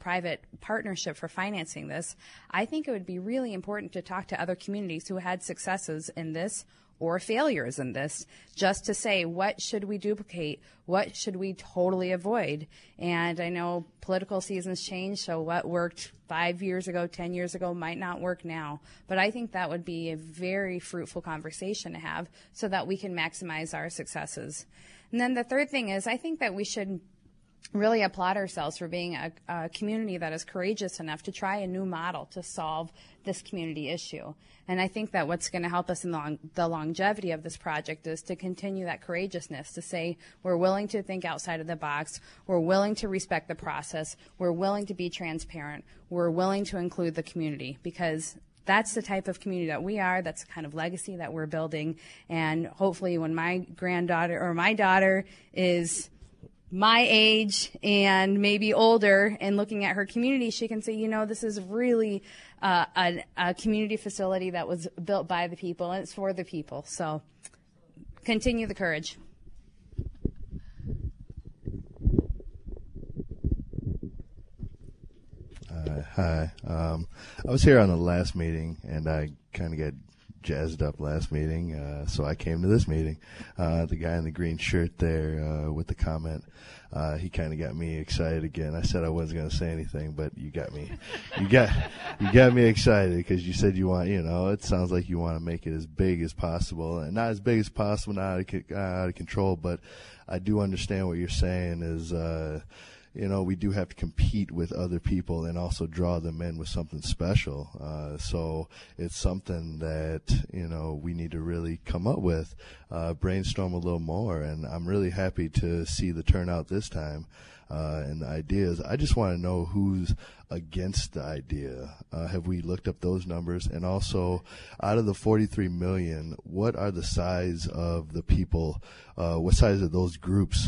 public-private partnership for financing this, I think it would be really important to talk to other communities who had successes in this or failures in this, just to say, what should we duplicate? What should we totally avoid? And I know political seasons change, so what worked five years ago, ten years ago might not work now. But I think that would be a very fruitful conversation to have so that we can maximize our successes. And then the third thing is, I think that we should really applaud ourselves for being a, a community that is courageous enough to try a new model to solve this community issue. And I think that what's going to help us in the, long, the longevity of this project is to continue that courageousness, to say we're willing to think outside of the box, we're willing to respect the process, we're willing to be transparent, we're willing to include the community, because that's the type of community that we are. That's the kind of legacy that we're building. And hopefully when my granddaughter or my daughter is my age and maybe older and looking at her community, she can say, you know, this is really uh, a, a community facility that was built by the people and it's for the people. So continue the courage. Uh, hi. Um, I was here on the last meeting, and I kind of got jazzed up last meeting, uh, so I came to this meeting. Uh, the guy in the green shirt there uh, with the comment, uh, he kind of got me excited again. I said I wasn't going to say anything, but you got me. You got you got me excited because you said you want, you know, it sounds like you want to make it as big as possible, and not as big as possible, not out of, uh, out of control. But I do understand what you're saying is. Uh, You know, we do have to compete with other people and also draw them in with something special. Uh, so it's something that, you know, we need to really come up with, uh, brainstorm a little more. And I'm really happy to see the turnout this time uh, and the ideas. I just want to know who's against the idea. Uh, have we looked up those numbers? And also, out of the forty-three million, what are the size of the people, uh, what size of those groups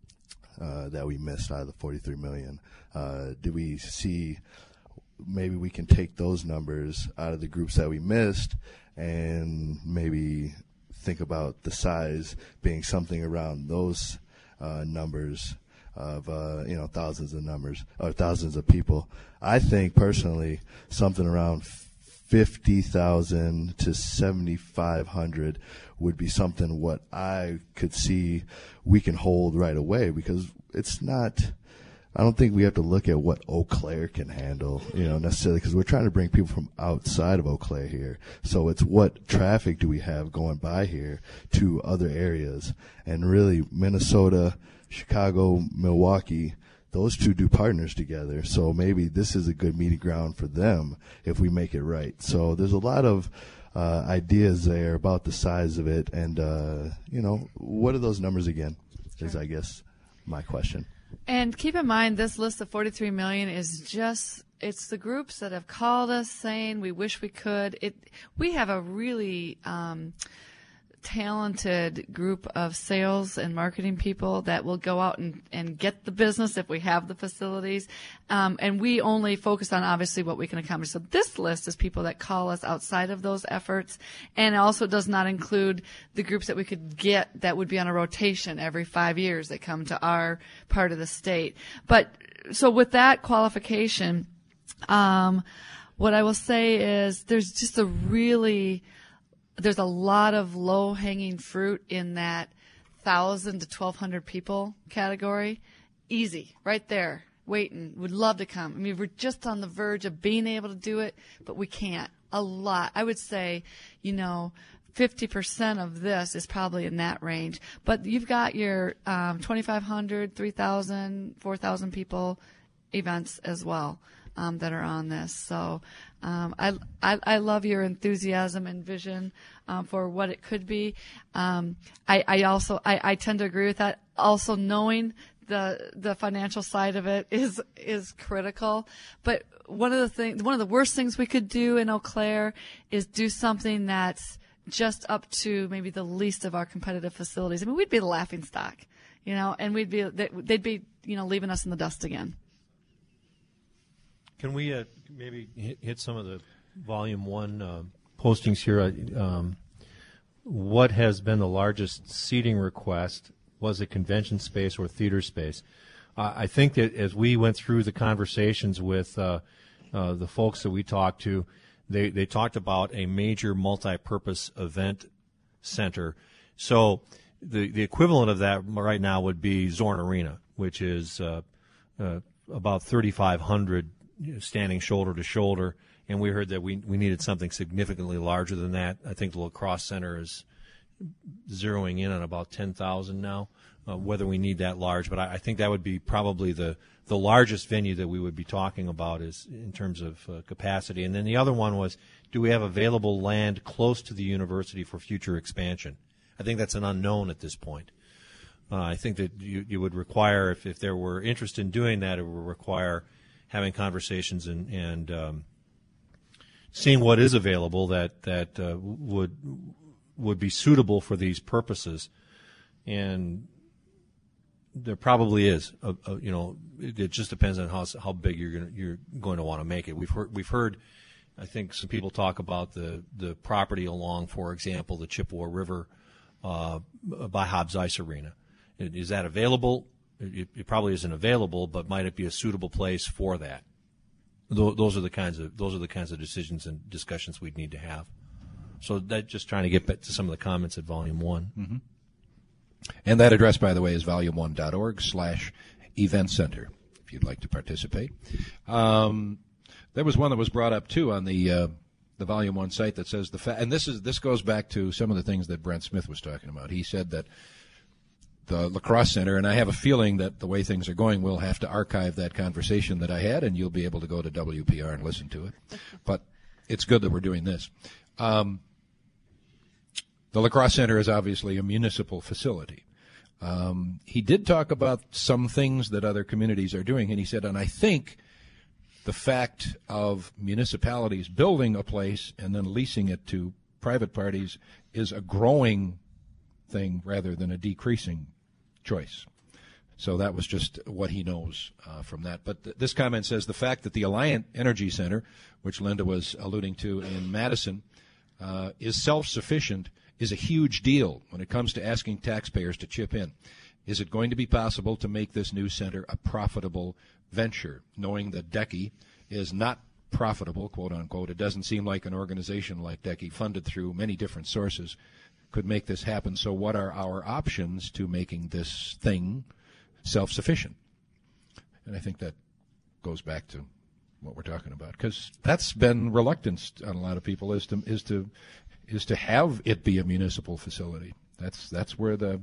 Uh, that we missed out of the forty-three million? Uh, do we see maybe we can take those numbers out of the groups that we missed and maybe think about the size being something around those uh, numbers of, uh, you know, thousands of numbers or thousands of people? I think personally something around fifty thousand to seventy-five hundred would be something what I could see we can hold right away, because it's not, I don't think we have to look at what Eau Claire can handle, you know, necessarily, because we're trying to bring people from outside of Eau Claire here. So it's what traffic do we have going by here to other areas. And really, Minnesota, Chicago, Milwaukee, those two do partners together. So maybe this is a good meeting ground for them if we make it right. So there's a lot of uh, ideas there about the size of it. And, uh, you know, what are those numbers again is, sure. I guess, my question. And keep in mind, this list of forty-three million is just, it's the groups that have called us saying we wish we could. It, we have a really um, talented group of sales and marketing people that will go out and, and get the business if we have the facilities. Um, and we only focus on obviously what we can accomplish. So this list is people that call us outside of those efforts, and also does not include the groups that we could get that would be on a rotation every five years that come to our part of the state. But so with that qualification, um, what I will say is there's just a really There's a lot of low-hanging fruit in that one thousand to twelve hundred people category. Easy, right there, waiting, would love to come. I mean, we're just on the verge of being able to do it, but we can't. A lot. I would say, you know, fifty percent of this is probably in that range. But you've got your um, twenty-five hundred, three thousand, four thousand people events as well. Um, that are on this. So um, I, I I love your enthusiasm and vision um, for what it could be. Um, I, I also I, I tend to agree with that. Also knowing the the financial side of it is is critical. But one of the things, one of the worst things we could do in Eau Claire is do something that's just up to maybe the least of our competitive facilities. I mean, we'd be the laughing stock, you know, and we'd be they'd be you know leaving us in the dust again. Can we uh, maybe hit, hit some of the volume one uh, postings here? Um, what has been the largest seating request? Was it convention space or theater space? Uh, I think that as we went through the conversations with uh, uh, the folks that we talked to, they, they talked about a major multi-purpose event center. So the the equivalent of that right now would be Zorn Arena, which is uh, uh, about thirty-five hundred standing shoulder to shoulder. And we heard that we we needed something significantly larger than that. I think the lacrosse center is zeroing in on about ten thousand now, uh, whether we need that large. But I, I think that would be probably the, the largest venue that we would be talking about is in terms of uh, capacity. And then the other one was, do we have available land close to the university for future expansion? I think that's an unknown at this point. Uh, I think that you, you would require, if, if there were interest in doing that, it would require having conversations and, and um, seeing what is available that, that uh, would would be suitable for these purposes. And there probably is, a, a, you know, it, it just depends on how how big you're going you're going to want to make it. We've heard we've heard, I think some people talk about the the property along, for example, the Chippewa River uh, by Hobbs Ice Arena. Is that available? It, it probably isn't available, but might it be a suitable place for that? Th- those are the kinds of those are the kinds of decisions and discussions we'd need to have. So that just trying to get back to some of the comments at Volume One. Mm-hmm. And that address, by the way, is volume one dot org slash event center, if you'd like to participate. Um, there was one that was brought up, too, on the uh, the Volume one site that says the fa- and this is this goes back to some of the things that Brent Smith was talking about. He said that the lacrosse center, and I have a feeling that the way things are going, we'll have to archive that conversation that I had, and you'll be able to go to W P R and listen to it. But it's good that we're doing this. Um, the lacrosse center is obviously a municipal facility. Um, he did talk about some things that other communities are doing, and he said, and I think the fact of municipalities building a place and then leasing it to private parties is a growing thing rather than a decreasing choice. So that was just what he knows uh, from that. But th- this comment says the fact that the Alliant Energy Center, which Linda was alluding to in Madison, uh, is self-sufficient is a huge deal when it comes to asking taxpayers to chip in. Is it going to be possible to make this new center a profitable venture, knowing that D E C I is not profitable, quote unquote? It doesn't seem like an organization like D E C I, funded through many different sources, could make this happen. So what are our options to making this thing self-sufficient? And I think that goes back to what we're talking about, because that's been reluctance on a lot of people is to is to is to have it be a municipal facility. That's that's where the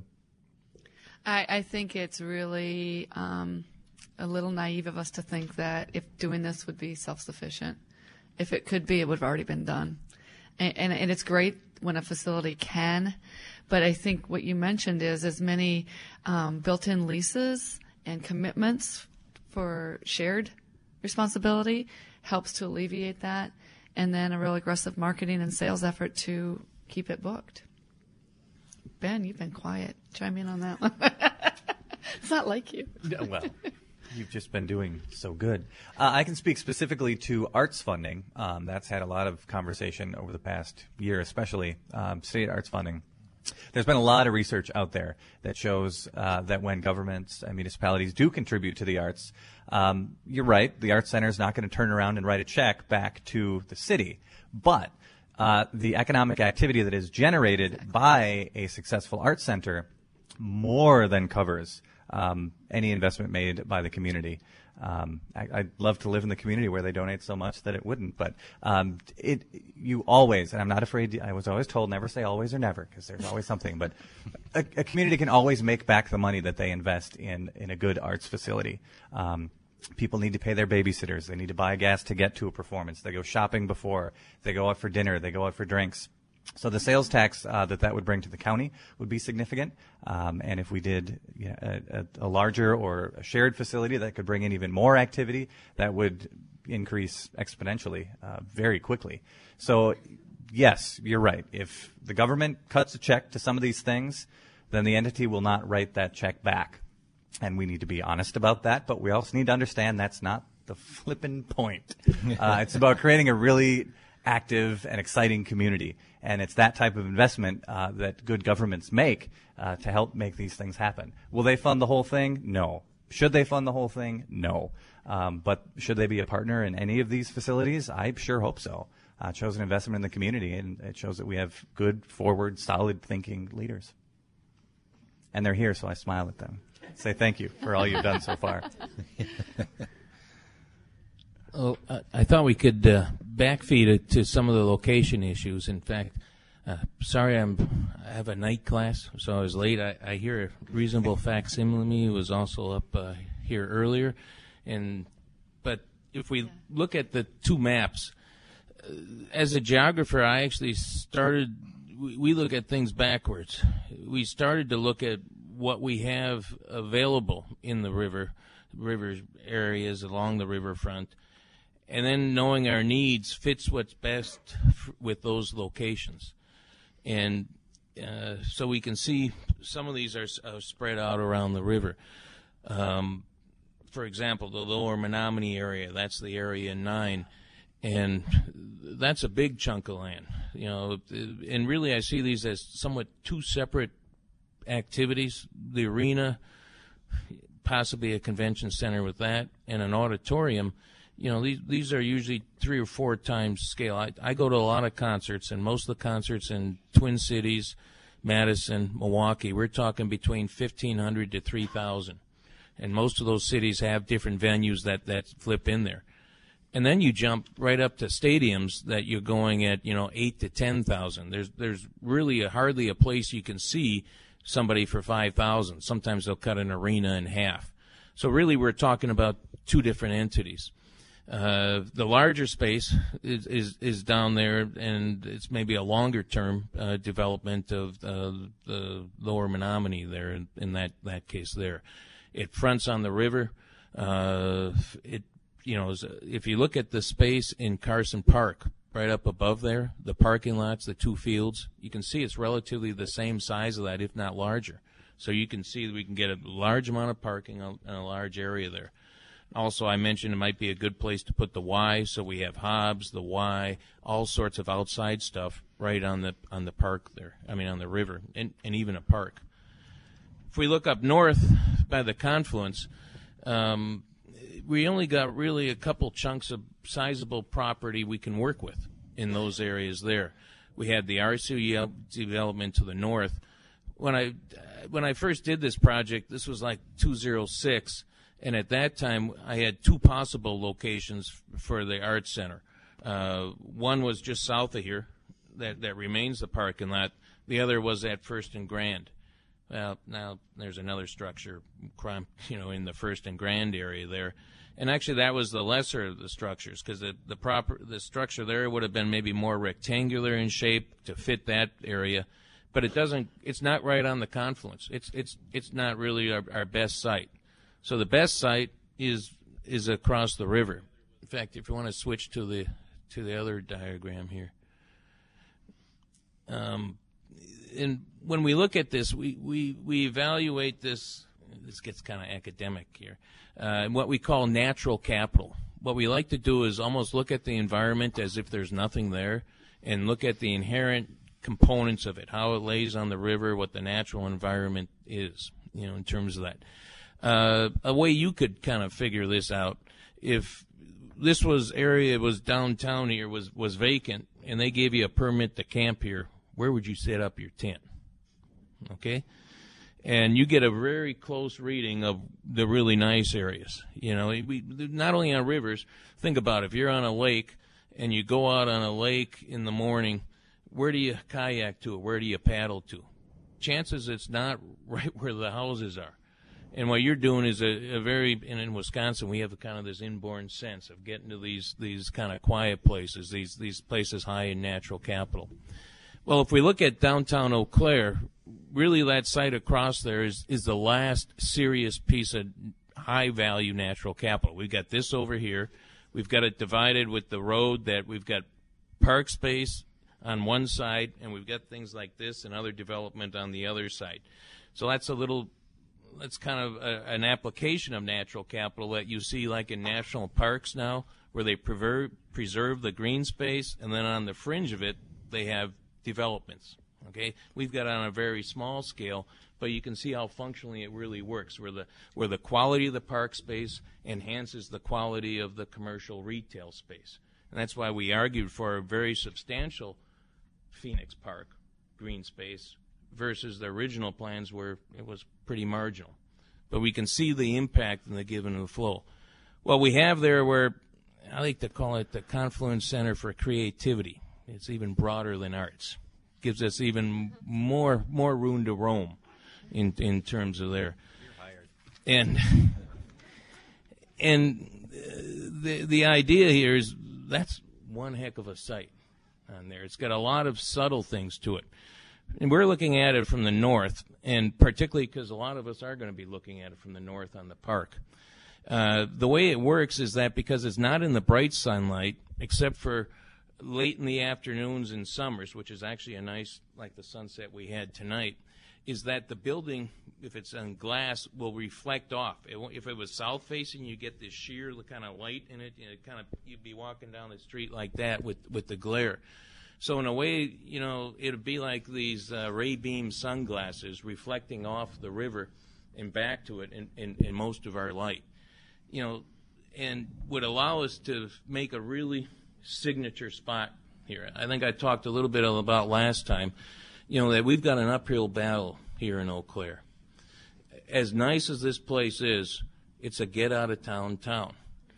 I, I think it's really um, a little naive of us to think that if doing this would be self-sufficient. If it could be, it would have already been done. And, and, and it's great when a facility can, but I think what you mentioned is as many um, built-in leases and commitments for shared responsibility helps to alleviate that, and then a real aggressive marketing and sales effort to keep it booked. Ben, you've been quiet. Chime in on that one. It's not like you. Well, you've just been doing so good. Uh, I can speak specifically to arts funding. Um, that's had a lot of conversation over the past year, especially um, state arts funding. There's been a lot of research out there that shows uh, that when governments and municipalities do contribute to the arts, um, you're right, the Arts Center is not going to turn around and write a check back to the city. But uh, the economic activity that is generated by a successful arts center more than covers um, any investment made by the community. Um, I, I'd love to live in the community where they donate so much that it wouldn't, but um, it you always, and I'm not afraid, to, I was always told never say always or never, because there's always something, but a, a community can always make back the money that they invest in, in a good arts facility. Um, people need to pay their babysitters. They need to buy gas to get to a performance. They go shopping before. They go out for dinner. They go out for drinks. So the sales tax uh, that that would bring to the county would be significant. Um, and if we did you know, a, a larger or a shared facility that could bring in even more activity, that would increase exponentially uh, very quickly. So, yes, you're right. If the government cuts a check to some of these things, then the entity will not write that check back. And we need to be honest about that, but we also need to understand that's not the flippin' point. Uh, it's about creating a really active and exciting community. And it's that type of investment uh, that good governments make uh, to help make these things happen. Will they fund the whole thing? No. Should they fund the whole thing? No. Um, but should they be a partner in any of these facilities? I sure hope so. Uh, it shows an investment in the community, and it shows that we have good, forward, solid-thinking leaders. And they're here, so I smile at them. Say thank you for all you've done so far. Oh, uh, I thought we could uh, backfeed it to some of the location issues. In fact, uh, sorry, I'm I have a night class, so I was late. I, I hear a reasonable facsimile who was also up uh, here earlier, and but if we look at the two maps, uh, as a geographer, I actually started. We, we look at things backwards. We started to look at what we have available in the river, river areas along the riverfront. And then knowing our needs fits what's best f- with those locations. And uh, so we can see some of these are, are spread out around the river. Um, for example, the lower Menominee area, that's the area nine. And that's a big chunk of land. You know, and really I see these as somewhat two separate activities. The arena, possibly a convention center with that, and an auditorium. You know, these these are usually three or four times scale. I, I go to a lot of concerts, and most of the concerts in Twin Cities, Madison, Milwaukee, we're talking between fifteen hundred to three thousand. And most of those cities have different venues that, that flip in there. And then you jump right up to stadiums that you're going at, you know, eight to ten thousand. There's there's really a, hardly a place you can see somebody for five thousand. Sometimes they'll cut an arena in half. So really we're talking about two different entities. Uh, the larger space is, is, is down there, and it's maybe a longer term uh, development of uh, the lower Menominee there in, in that, that case there. It fronts on the river. Uh, it, you know, if you look at the space in Carson Park, right up above there, the parking lots, the two fields, you can see it's relatively the same size of that, if not larger. So you can see that we can get a large amount of parking in a large area there. Also, I mentioned it might be a good place to put the Y, so we have Hobbs, the Y, all sorts of outside stuff right on the on the park there. I mean, on the river, and, and even a park. If we look up north by the confluence, um, we only got really a couple chunks of sizable property we can work with in those areas there. We had the R C development to the north. When I when I first did this project, this was like two thousand six. And at that time, I had two possible locations for the Arts Center. Uh, one was just south of here, that, that remains the parking lot. The other was at First and Grand. Well, now there's another structure, you know, in the First and Grand area there. And actually, that was the lesser of the structures, because the the proper the structure there would have been maybe more rectangular in shape to fit that area. But it doesn't. It's not right on the confluence. It's it's it's not really our, our best site. So the best site is is across the river. In fact, if you want to switch to the to the other diagram here, um, and when we look at this, we we, we evaluate this. This gets kind of academic here. Uh, what we call natural capital. What we like to do is almost look at the environment as if there's nothing there, and look at the inherent components of it, how it lays on the river, what the natural environment is, you know, in terms of that. Uh, a way you could kind of figure this out, if this was area was downtown here was, was vacant and they gave you a permit to camp here, where would you set up your tent? Okay? And you get a very close reading of the really nice areas. You know, we, not only on rivers, think about it. If you're on a lake and you go out on a lake in the morning, where do you kayak to? Where do you paddle to? Chances it's not right where the houses are. And what you're doing is a, a very, and in Wisconsin we have a kind of this inborn sense of getting to these these kind of quiet places, these these places high in natural capital. Well, if we look at downtown Eau Claire, really that site across there is, is the last serious piece of high-value natural capital. We've got this over here. We've got it divided with the road that we've got park space on one side, and we've got things like this and other development on the other side. So that's a little, that's kind of a, an application of natural capital that you see like in national parks now, where they preserve, preserve the green space, and then on the fringe of it, they have developments, Okay, we've got it on a very small scale, but you can see how functionally it really works, where the where the quality of the park space enhances the quality of the commercial retail space. And that's why we argued for a very substantial Phoenix Park green space versus the original plans where it was pretty marginal. But we can see the impact in the give and the flow. Well, we have there where I like to call it the Confluence Center for Creativity. It's even broader than arts. Gives us even more more room to roam in in terms of there. And and the the idea here is that's one heck of a site on there. It's got a lot of subtle things to it. And we're looking at it from the north, and particularly because a lot of us are going to be looking at it from the north on the park. Uh, the way it works is that because it's not in the bright sunlight, except for late in the afternoons and summers, which is actually a nice, like the sunset we had tonight, is that the building, if it's on glass, will reflect off. It won't, if it was south-facing, you get this sheer kind of light in it, and it kind of you'd be walking down the street like that with, with the glare. So in a way, you know, it would be like these uh, ray beam sunglasses reflecting off the river and back to it in, in, in most of our light. You know, and would allow us to make a really signature spot here. I think I talked a little bit about last time, you know, that we've got an uphill battle here in Eau Claire. As nice as this place is, it's a get-out-of-town town.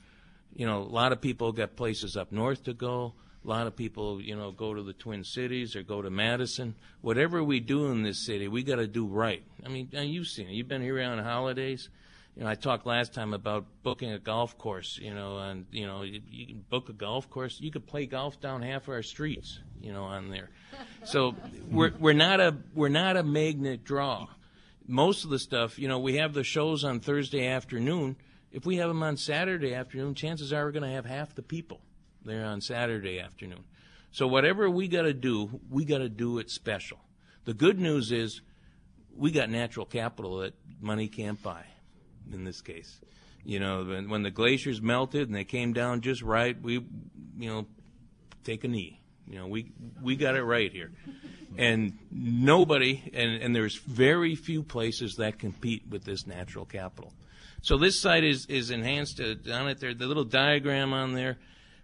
You know, a lot of people got places up north to go. A lot of people, you know, go to the Twin Cities or go to Madison. Whatever we do in this city, we got to do right. I mean, you've seen it. You've been here on holidays. You know, I talked last time about booking a golf course, you know, and, you know, you, you can book a golf course. You could play golf down half of our streets, you know, on there. So we're we're not a we're not a magnet draw. Most of the stuff, you know, we have the shows on Thursday afternoon. If we have them on Saturday afternoon, chances are we're going to have half the people there on Saturday afternoon. So whatever we got to do, we got to do it special. The good news is we got natural capital that money can't buy. In this case, you know, when, when the glaciers melted and they came down just right, we, you know, take a knee. You know, we we got it right here, and nobody, and, and there's very few places that compete with this natural capital. So this site is is enhanced uh, on it there. The little diagram on there.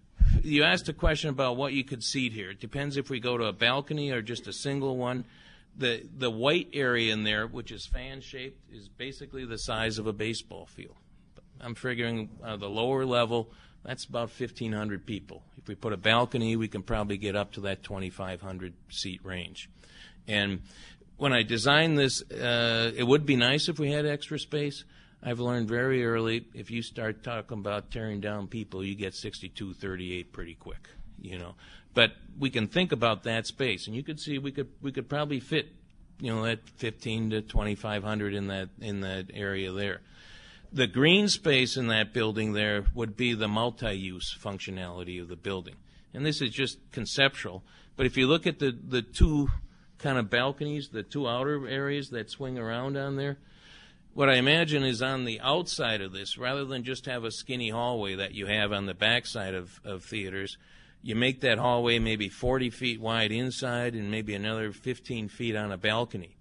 You asked a question about what you could seat here. It depends if we go to a balcony or just a single one. The the white area in there, which is fan-shaped, is basically the size of a baseball field. I'm figuring uh, the lower level, that's about fifteen hundred people. If we put a balcony, we can probably get up to that twenty-five hundred seat range. And when I designed this, uh, it would be nice if we had extra space. I've learned very early, if you start talking about tearing down people, you get sixty-two thirty-eight pretty quick, you know. But we can think about that space, and you could see we could we could probably fit, you know, that fifteen to twenty-five hundred in that in that area there. The green space in that building there would be the multi-use functionality of the building, and this is just conceptual. But if you look at the the two kind of balconies, the two outer areas that swing around on there, what I imagine is on the outside of this, rather than just have a skinny hallway that you have on the backside of, of theaters. You make that hallway maybe forty feet wide inside and maybe another fifteen feet on a balcony.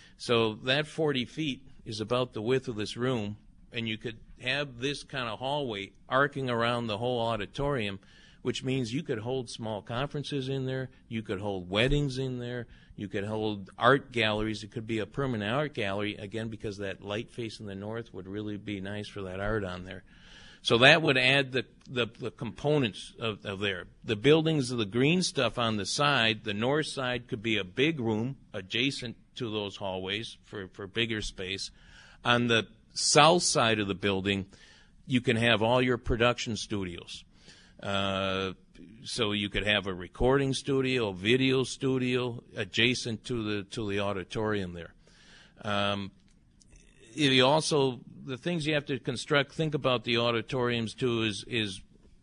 So that forty feet is about the width of this room, and you could have this kind of hallway arcing around the whole auditorium, which means you could hold small conferences in there, you could hold weddings in there, you could hold art galleries. It could be a permanent art gallery, again, because that light facing the north would really be nice for that art on there. So that would add the, the, the components of, of there. The buildings of the green stuff on the side, the north side could be a big room adjacent to those hallways for, for bigger space. On the south side of the building, you can have all your production studios. Uh, so you could have a recording studio, a video studio adjacent to the to the auditorium there. Um, you also, the things you have to construct, think about the auditoriums too, is, is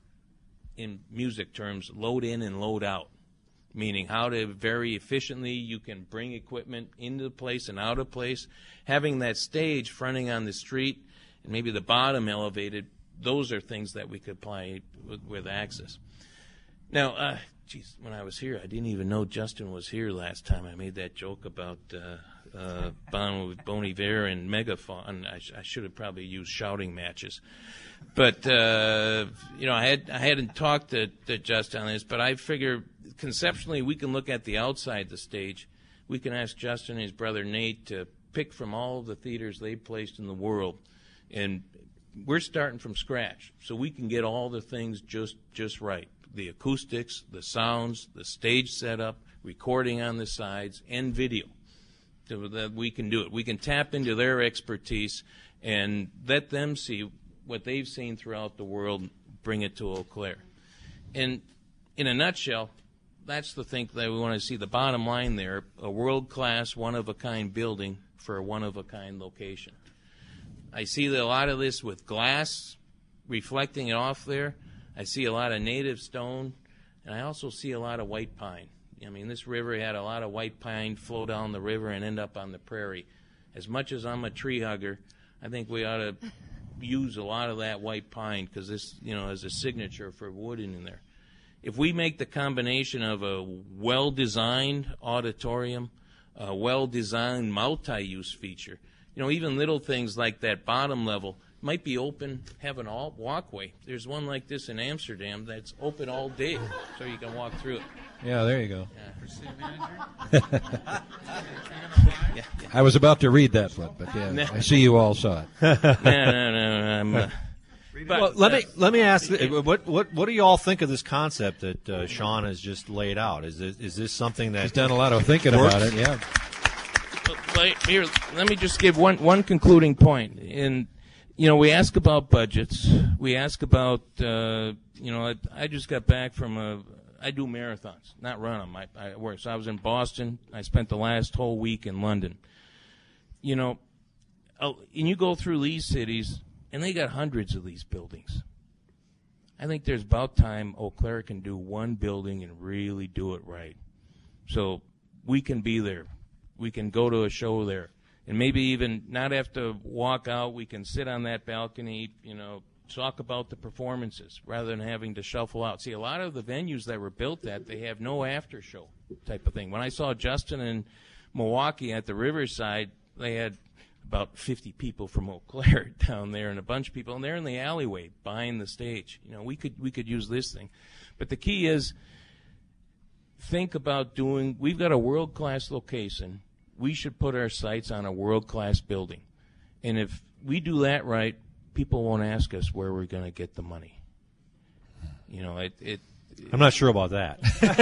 in music terms, load in and load out, meaning how to very efficiently you can bring equipment into the place and out of place. Having that stage fronting on the street and maybe the bottom elevated, those are things that we could apply with, with access. Now, uh, geez, when I was here, I didn't even know Justin was here last time. I made that joke about uh, uh, Bon Bon Iver and Megaphone. I, sh- I should have probably used shouting matches. But, uh, you know, I, had, I hadn't talked to, to Justin on this, but I figure conceptually we can look at the outside the stage. We can ask Justin and his brother Nate to pick from all of the theaters they've placed in the world. And we're starting from scratch, so we can get all the things just just right. The acoustics, the sounds, the stage setup, recording on the sides, and video. So that we can do it. We can tap into their expertise and let them see what they've seen throughout the world, bring it to Eau Claire. And in a nutshell, that's the thing that we want to see. The bottom line there, a world-class, one-of-a-kind building for a one-of-a-kind location. I see a lot of this with glass reflecting it off there. I see a lot of native stone, and I also see a lot of white pine. I mean, this river had a lot of white pine flow down the river and end up on the prairie. As much as I'm a tree hugger, I think we ought to use a lot of that white pine because this, you know, is a signature for wood in there. If we make the combination of a well-designed auditorium, a well-designed multi-use feature, you know, even little things like that bottom level might be open, have an all walkway. There's one like this in Amsterdam that's open all day, so you can walk through it. Yeah, there you go. Yeah. yeah, yeah. I was about to read that one, but yeah, no. I see you all saw it. no, no, no, I'm, uh, but, well, let uh, me let me ask: what what what do you all think of this concept that uh, Sean has just laid out? Is this, is this something that he's done a lot of thinking works? about it? Yeah. Here, let me just give one one concluding point. In you know, we ask about budgets. We ask about uh, you know, I, I just got back from a. I do marathons, not run them. I, I work. So I was in Boston. I spent the last whole week in London. You know, and you go through these cities, and they got hundreds of these buildings. I think there's about time Eau Claire can do one building and really do it right. So we can be there. We can go to a show there. And maybe even not have to walk out. We can sit on that balcony, you know, talk about the performances rather than having to shuffle out. See, a lot of the venues that were built at, they have no after show type of thing. When I saw Justin in Milwaukee at the Riverside, they had about fifty people from Eau Claire down there and a bunch of people, and they're in the alleyway behind the stage. You know, we could we could use this thing. But the key is think about doing, we've got a world-class location. We should put our sights on a world-class building. And if we do that right, people won't ask us where we're going to get the money. You know, it. it I'm not sure about that.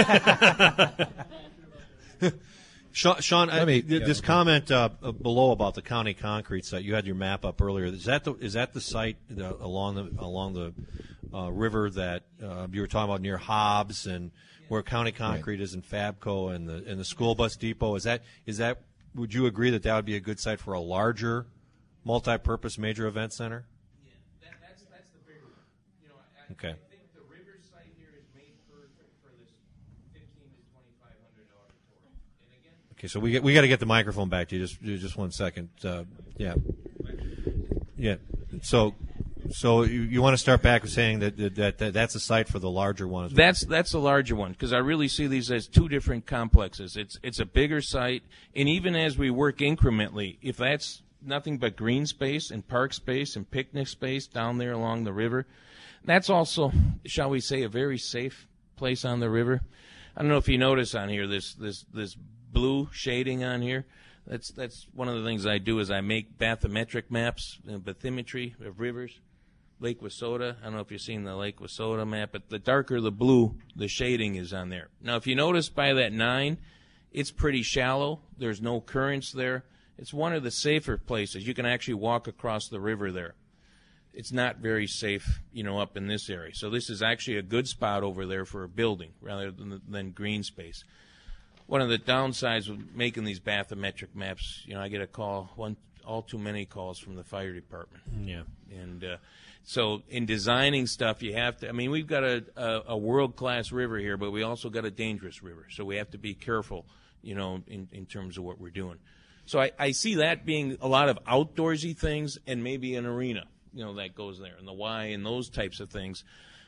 Sean, Sean I, me, th- yeah, this okay. comment uh, below about the county concrete site. You had your map up earlier. Is that the is that the site the, along the along the uh, river that uh, you were talking about near Hobbs and where county concrete right. is in Fabco and the and the school bus depot? Is that is that? Would you agree that that would be a good site for a larger, multi-purpose major event center? Yeah, that, that's that's the bigger one. You know, I, okay. I think the river site here is made perfect for this fifteen to twenty-five hundred auditorium. And again. Okay, so we get, we got to get the microphone back to you. Just just one second. Uh, yeah. Yeah. So. So you, you want to start back with saying that, that, that that's a site for the larger one as well? That's that's the larger one because I really see these as two different complexes. It's it's a bigger site, and even as we work incrementally, if that's nothing but green space and park space and picnic space down there along the river, that's also, shall we say, a very safe place on the river. I don't know if you notice on here this this this blue shading on here. That's that's one of the things I do is I make bathymetric maps, you know, bathymetry of rivers. Lake Wissota, I don't know if you've seen the Lake Wissota map, but the darker the blue, the shading is on there. Now, if you notice by that nine, it's pretty shallow. There's no currents there. It's one of the safer places. You can actually walk across the river there. It's not very safe, you know, up in this area. So this is actually a good spot over there for a building rather than, than green space. One of the downsides of making these bathymetric maps, you know, I get a call, one, all too many calls from the fire department. Yeah. And, uh, So in designing stuff, you have to, I mean, we've got a, a, a world-class river here, but we also got a dangerous river. So we have to be careful, you know, in, in terms of what we're doing. So I, I see that being a lot of outdoorsy things and maybe an arena, you know, that goes there, and the Y and those types of things.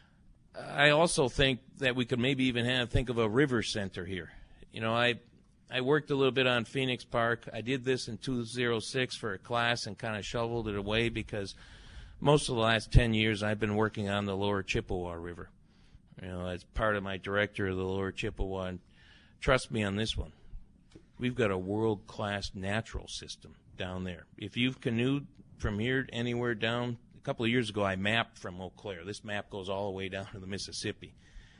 I also think that we could maybe even have think of a river center here. You know, I I worked a little bit on Phoenix Park. I did this in two thousand six for a class and kind of shoveled it away because most of the last ten years I've been working on the lower Chippewa River. You know, as part of my director of the lower Chippewa, and trust me on this one. We've got a world-class natural system down there. If you've canoed from here anywhere down, a couple of years ago I mapped from Eau Claire. This map goes all the way down to the Mississippi.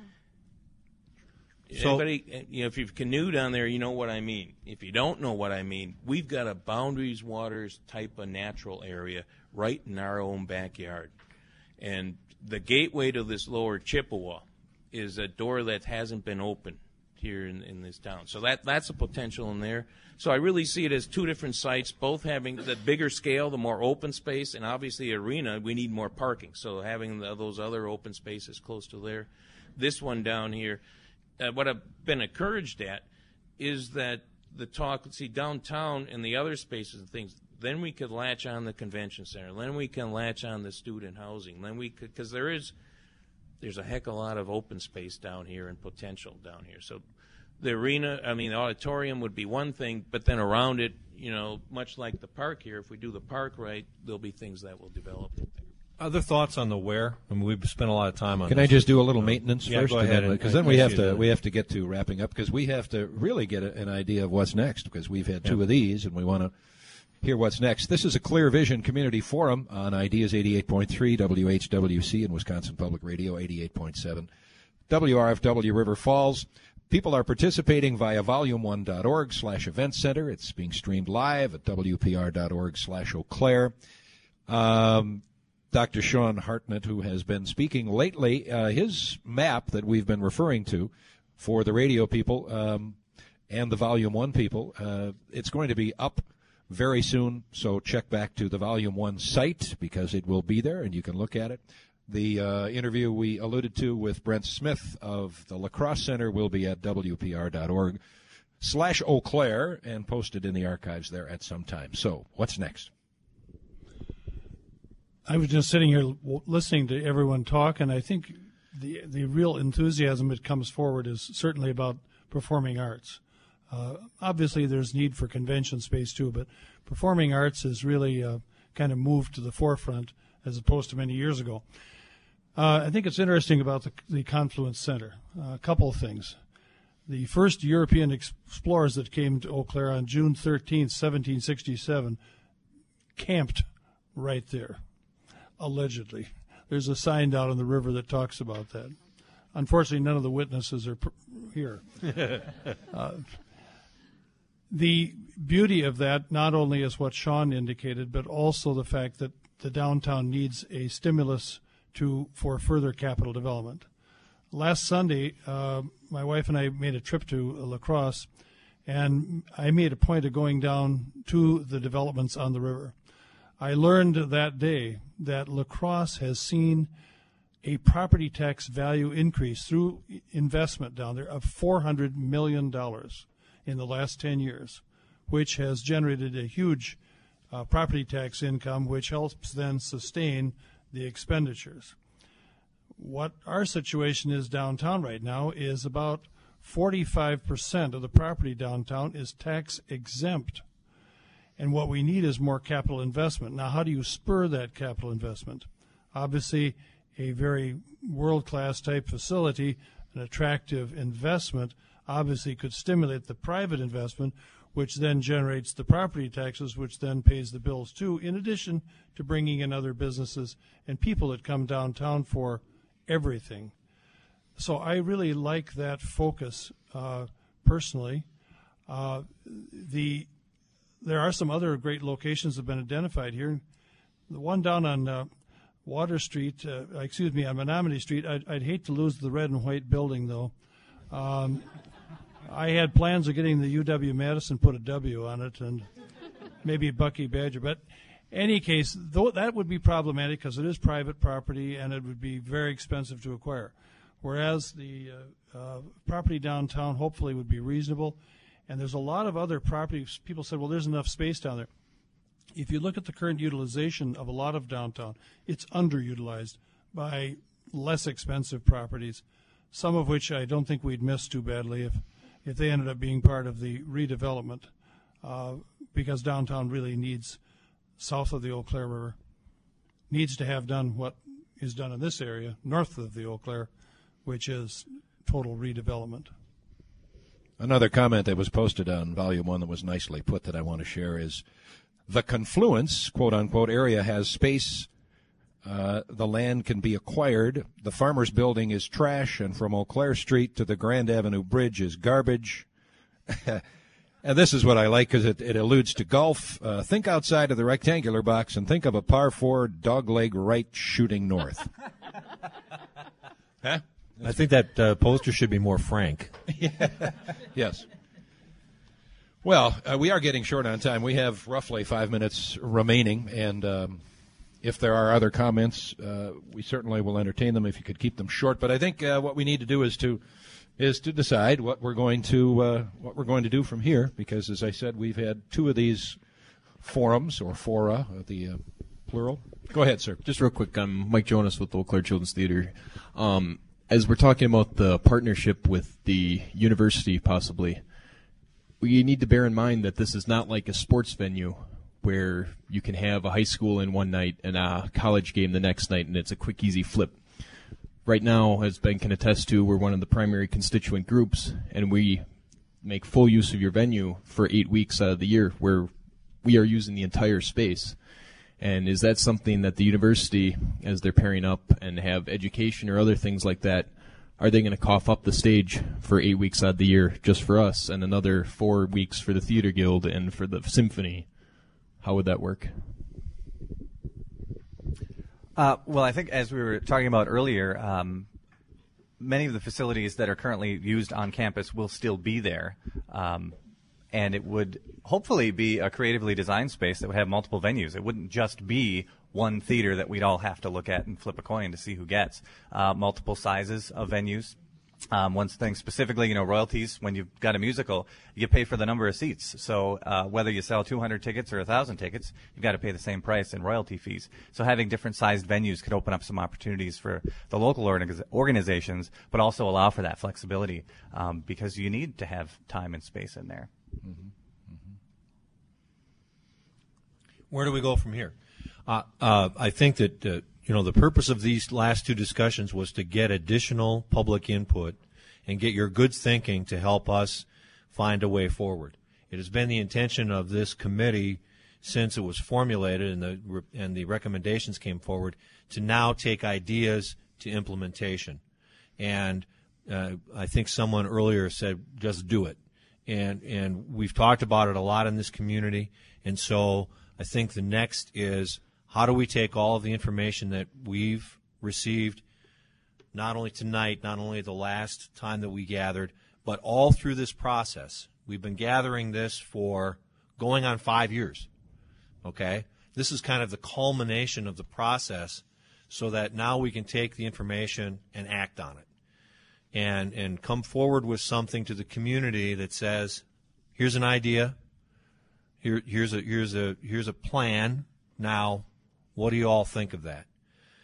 So, Anybody, you know, if you've canoed down there, you know what I mean. If you don't know what I mean, we've got a boundaries waters type of natural area right in our own backyard. And the gateway to this lower Chippewa is a door that hasn't been opened here in, in this town. So that that's a potential in there. So I really see it as two different sites, both having the bigger scale, the more open space, and obviously arena, we need more parking. So having the, those other open spaces close to there. This one down here, uh, what I've been encouraged at is that the talk, see, downtown and the other spaces and things, then we could latch on the convention center. Then we can latch on the student housing. Then we could, because there is, there's a heck of a lot of open space down here and potential down here. So the arena, I mean, the auditorium would be one thing, but then around it, you know, much like the park here, if we do the park right, there'll be things that will develop. Other thoughts on the where? I mean, we've spent a lot of time on Can this. I just do a little maintenance yeah, first? go ahead. Because then we have to we have to get to wrapping up because we have to really get a, an idea of what's next because we've had two Yeah. of these and we want to hear what's next. This is a Clear Vision Community Forum on Ideas eighty-eight point three W H W C and Wisconsin Public Radio eighty-eight point seven W R F W River Falls. People are participating via volume one dot org slash event center. It's being streamed live at W P R dot org slash Eau Claire. Um, Doctor Sean Hartnett, who has been speaking lately, uh, his map that we've been referring to for the radio people um, and the Volume one people, uh, it's going to be up very soon, so check back to the Volume one site because it will be there and you can look at it. The uh, interview we alluded to with Brent Smith of the La Crosse Center will be at W P R dot org slash Eau Claire and posted in the archives there at some time. So what's next? I was just sitting here w- listening to everyone talk, and I think the the real enthusiasm that comes forward is certainly about performing arts. Uh, obviously, there's need for convention space too, but performing arts has really uh, kind of moved to the forefront as opposed to many years ago. Uh, I think it's interesting about the, the Confluence Center. Uh, a couple of things. The first European explorers that came to Eau Claire on June thirteenth, seventeen sixty-seven, camped right there. Allegedly. There's a sign down on the river that talks about that. Unfortunately, none of the witnesses are pr- here. uh, the beauty of that not only is what Sean indicated, but also the fact that the downtown needs a stimulus to for further capital development. Last Sunday, uh, my wife and I made a trip to La Crosse, and I made a point of going down to the developments on the river. I learned that day that La Crosse has seen a property tax value increase through investment down there of four hundred million dollars in the last ten years, which has generated a huge uh, property tax income, which helps then sustain the expenditures. What our situation is downtown right now is about forty-five percent of the property downtown is tax exempt. And what we need is more capital investment. Now, how do you spur that capital investment? Obviously, a very world-class type facility, an attractive investment, obviously could stimulate the private investment, which then generates the property taxes, which then pays the bills too, in addition to bringing in other businesses and people that come downtown for everything. So I really like that focus uh, personally. Uh, the There are some other great locations that have been identified here. The one down on uh, Water Street, uh, excuse me, on Menominee Street, I'd, I'd hate to lose the red and white building, though. Um, I had plans of getting the U W-Madison put a W on it and maybe Bucky Badger. But any case, though, that would be problematic because it is private property and it would be very expensive to acquire. Whereas the uh, uh, property downtown hopefully would be reasonable. And there's a lot of other properties. People said, well, there's enough space down there. If you look at the current utilization of a lot of downtown, it's underutilized by less expensive properties, some of which I don't think we'd miss too badly if, if they ended up being part of the redevelopment, uh, because downtown really needs, south of the Eau Claire River, needs to have done what is done in this area, north of the Eau Claire, which is total redevelopment. Another comment that was posted on Volume one that was nicely put that I want to share is, the confluence, quote-unquote, area has space. Uh, the land can be acquired. The farmer's building is trash, and from Eau Claire Street to the Grand Avenue Bridge is garbage. And this is what I like because it, it alludes to golf. Uh, think outside of the rectangular box and think of a par four dogleg right shooting north. Huh? I think that uh, poster should be more frank. Yeah. Yes. Well, uh, we are getting short on time. We have roughly five minutes remaining, and um, if there are other comments, uh, we certainly will entertain them if you could keep them short. But I think uh, what we need to do is to is to decide what we're going to uh, what we're going to do from here, because, as I said, we've had two of these forums or fora, uh, the uh, plural. Go ahead, sir. Just real quick, I'm Mike Jonas with the Eau Claire Children's Theater. Um, as we're talking about the partnership with the university, possibly, we need to bear in mind that this is not like a sports venue where you can have a high school in one night and a college game the next night, and it's a quick, easy flip. Right now, as Ben can attest to, we're one of the primary constituent groups, and we make full use of your venue for eight weeks out of the year, where we are using the entire space. And is that something that the university, as they're pairing up and have education or other things like that, are they going to cough up the stage for eight weeks out of the year just for us, and another four weeks for the Theater Guild and for the symphony? How would that work? Uh, well, I think as we were talking about earlier, um, many of the facilities that are currently used on campus will still be there. Um, and it would hopefully be a creatively designed space that would have multiple venues. It wouldn't just be one theater that we'd all have to look at and flip a coin to see who gets. Uh, multiple sizes of venues. Um, one thing specifically, you know, royalties, when you've got a musical, you pay for the number of seats. So uh, whether you sell two hundred tickets or one thousand tickets, you've got to pay the same price in royalty fees. So having different sized venues could open up some opportunities for the local organiz- organizations, but also allow for that flexibility um, because you need to have time and space in there. Mm-hmm. Mm-hmm. Where do we go from here? Uh, uh, I think that uh, you know the purpose of these last two discussions was to get additional public input and get your good thinking to help us find a way forward. It has been the intention of this committee since it was formulated and the and the recommendations came forward to now take ideas to implementation. And uh, I think someone earlier said, just do it. And and we've talked about it a lot in this community. And so I think the next is, how do we take all of the information that we've received, not only tonight, not only the last time that we gathered, but all through this process. We've been gathering this for going on five years, okay? This is kind of the culmination of the process so that now we can take the information and act on it and, and come forward with something to the community that says, here's an idea, here, here's a, here's a, here's a plan. Now, what do you all think of that?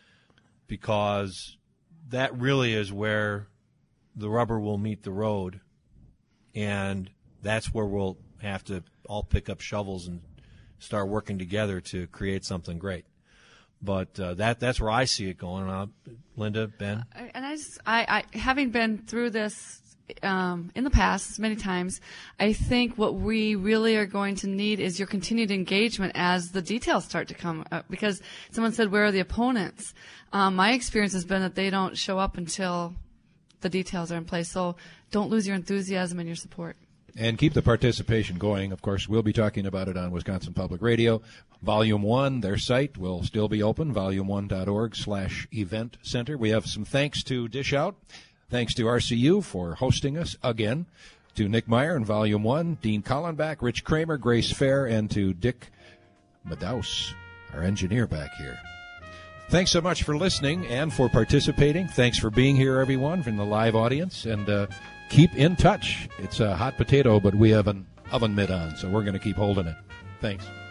Because that really is where the rubber will meet the road, and that's where we'll have to all pick up shovels and start working together to create something great. But uh, that that's where I see it going. Uh, Linda, Ben? And I, just, I, I having been through this um, in the past many times, I think what we really are going to need is your continued engagement as the details start to come up. Because someone said, where are the opponents? Um, my experience has been that they don't show up until the details are in place. So don't lose your enthusiasm and your support. And keep the participation going. Of course, we'll be talking about it on Wisconsin Public Radio. Volume one, their site will still be open, volume one dot org slash event center. We have some thanks to Dish Out. Thanks to R C U for hosting us again, to Nick Meyer in Volume one, Dean Collenbach, Rich Kramer, Grace Fair, and to Dick Madaus, our engineer back here. Thanks so much for listening and for participating. Thanks for being here, everyone, from the live audience. And uh, keep in touch. It's a hot potato, but we have an oven mitt on, so we're going to keep holding it. Thanks.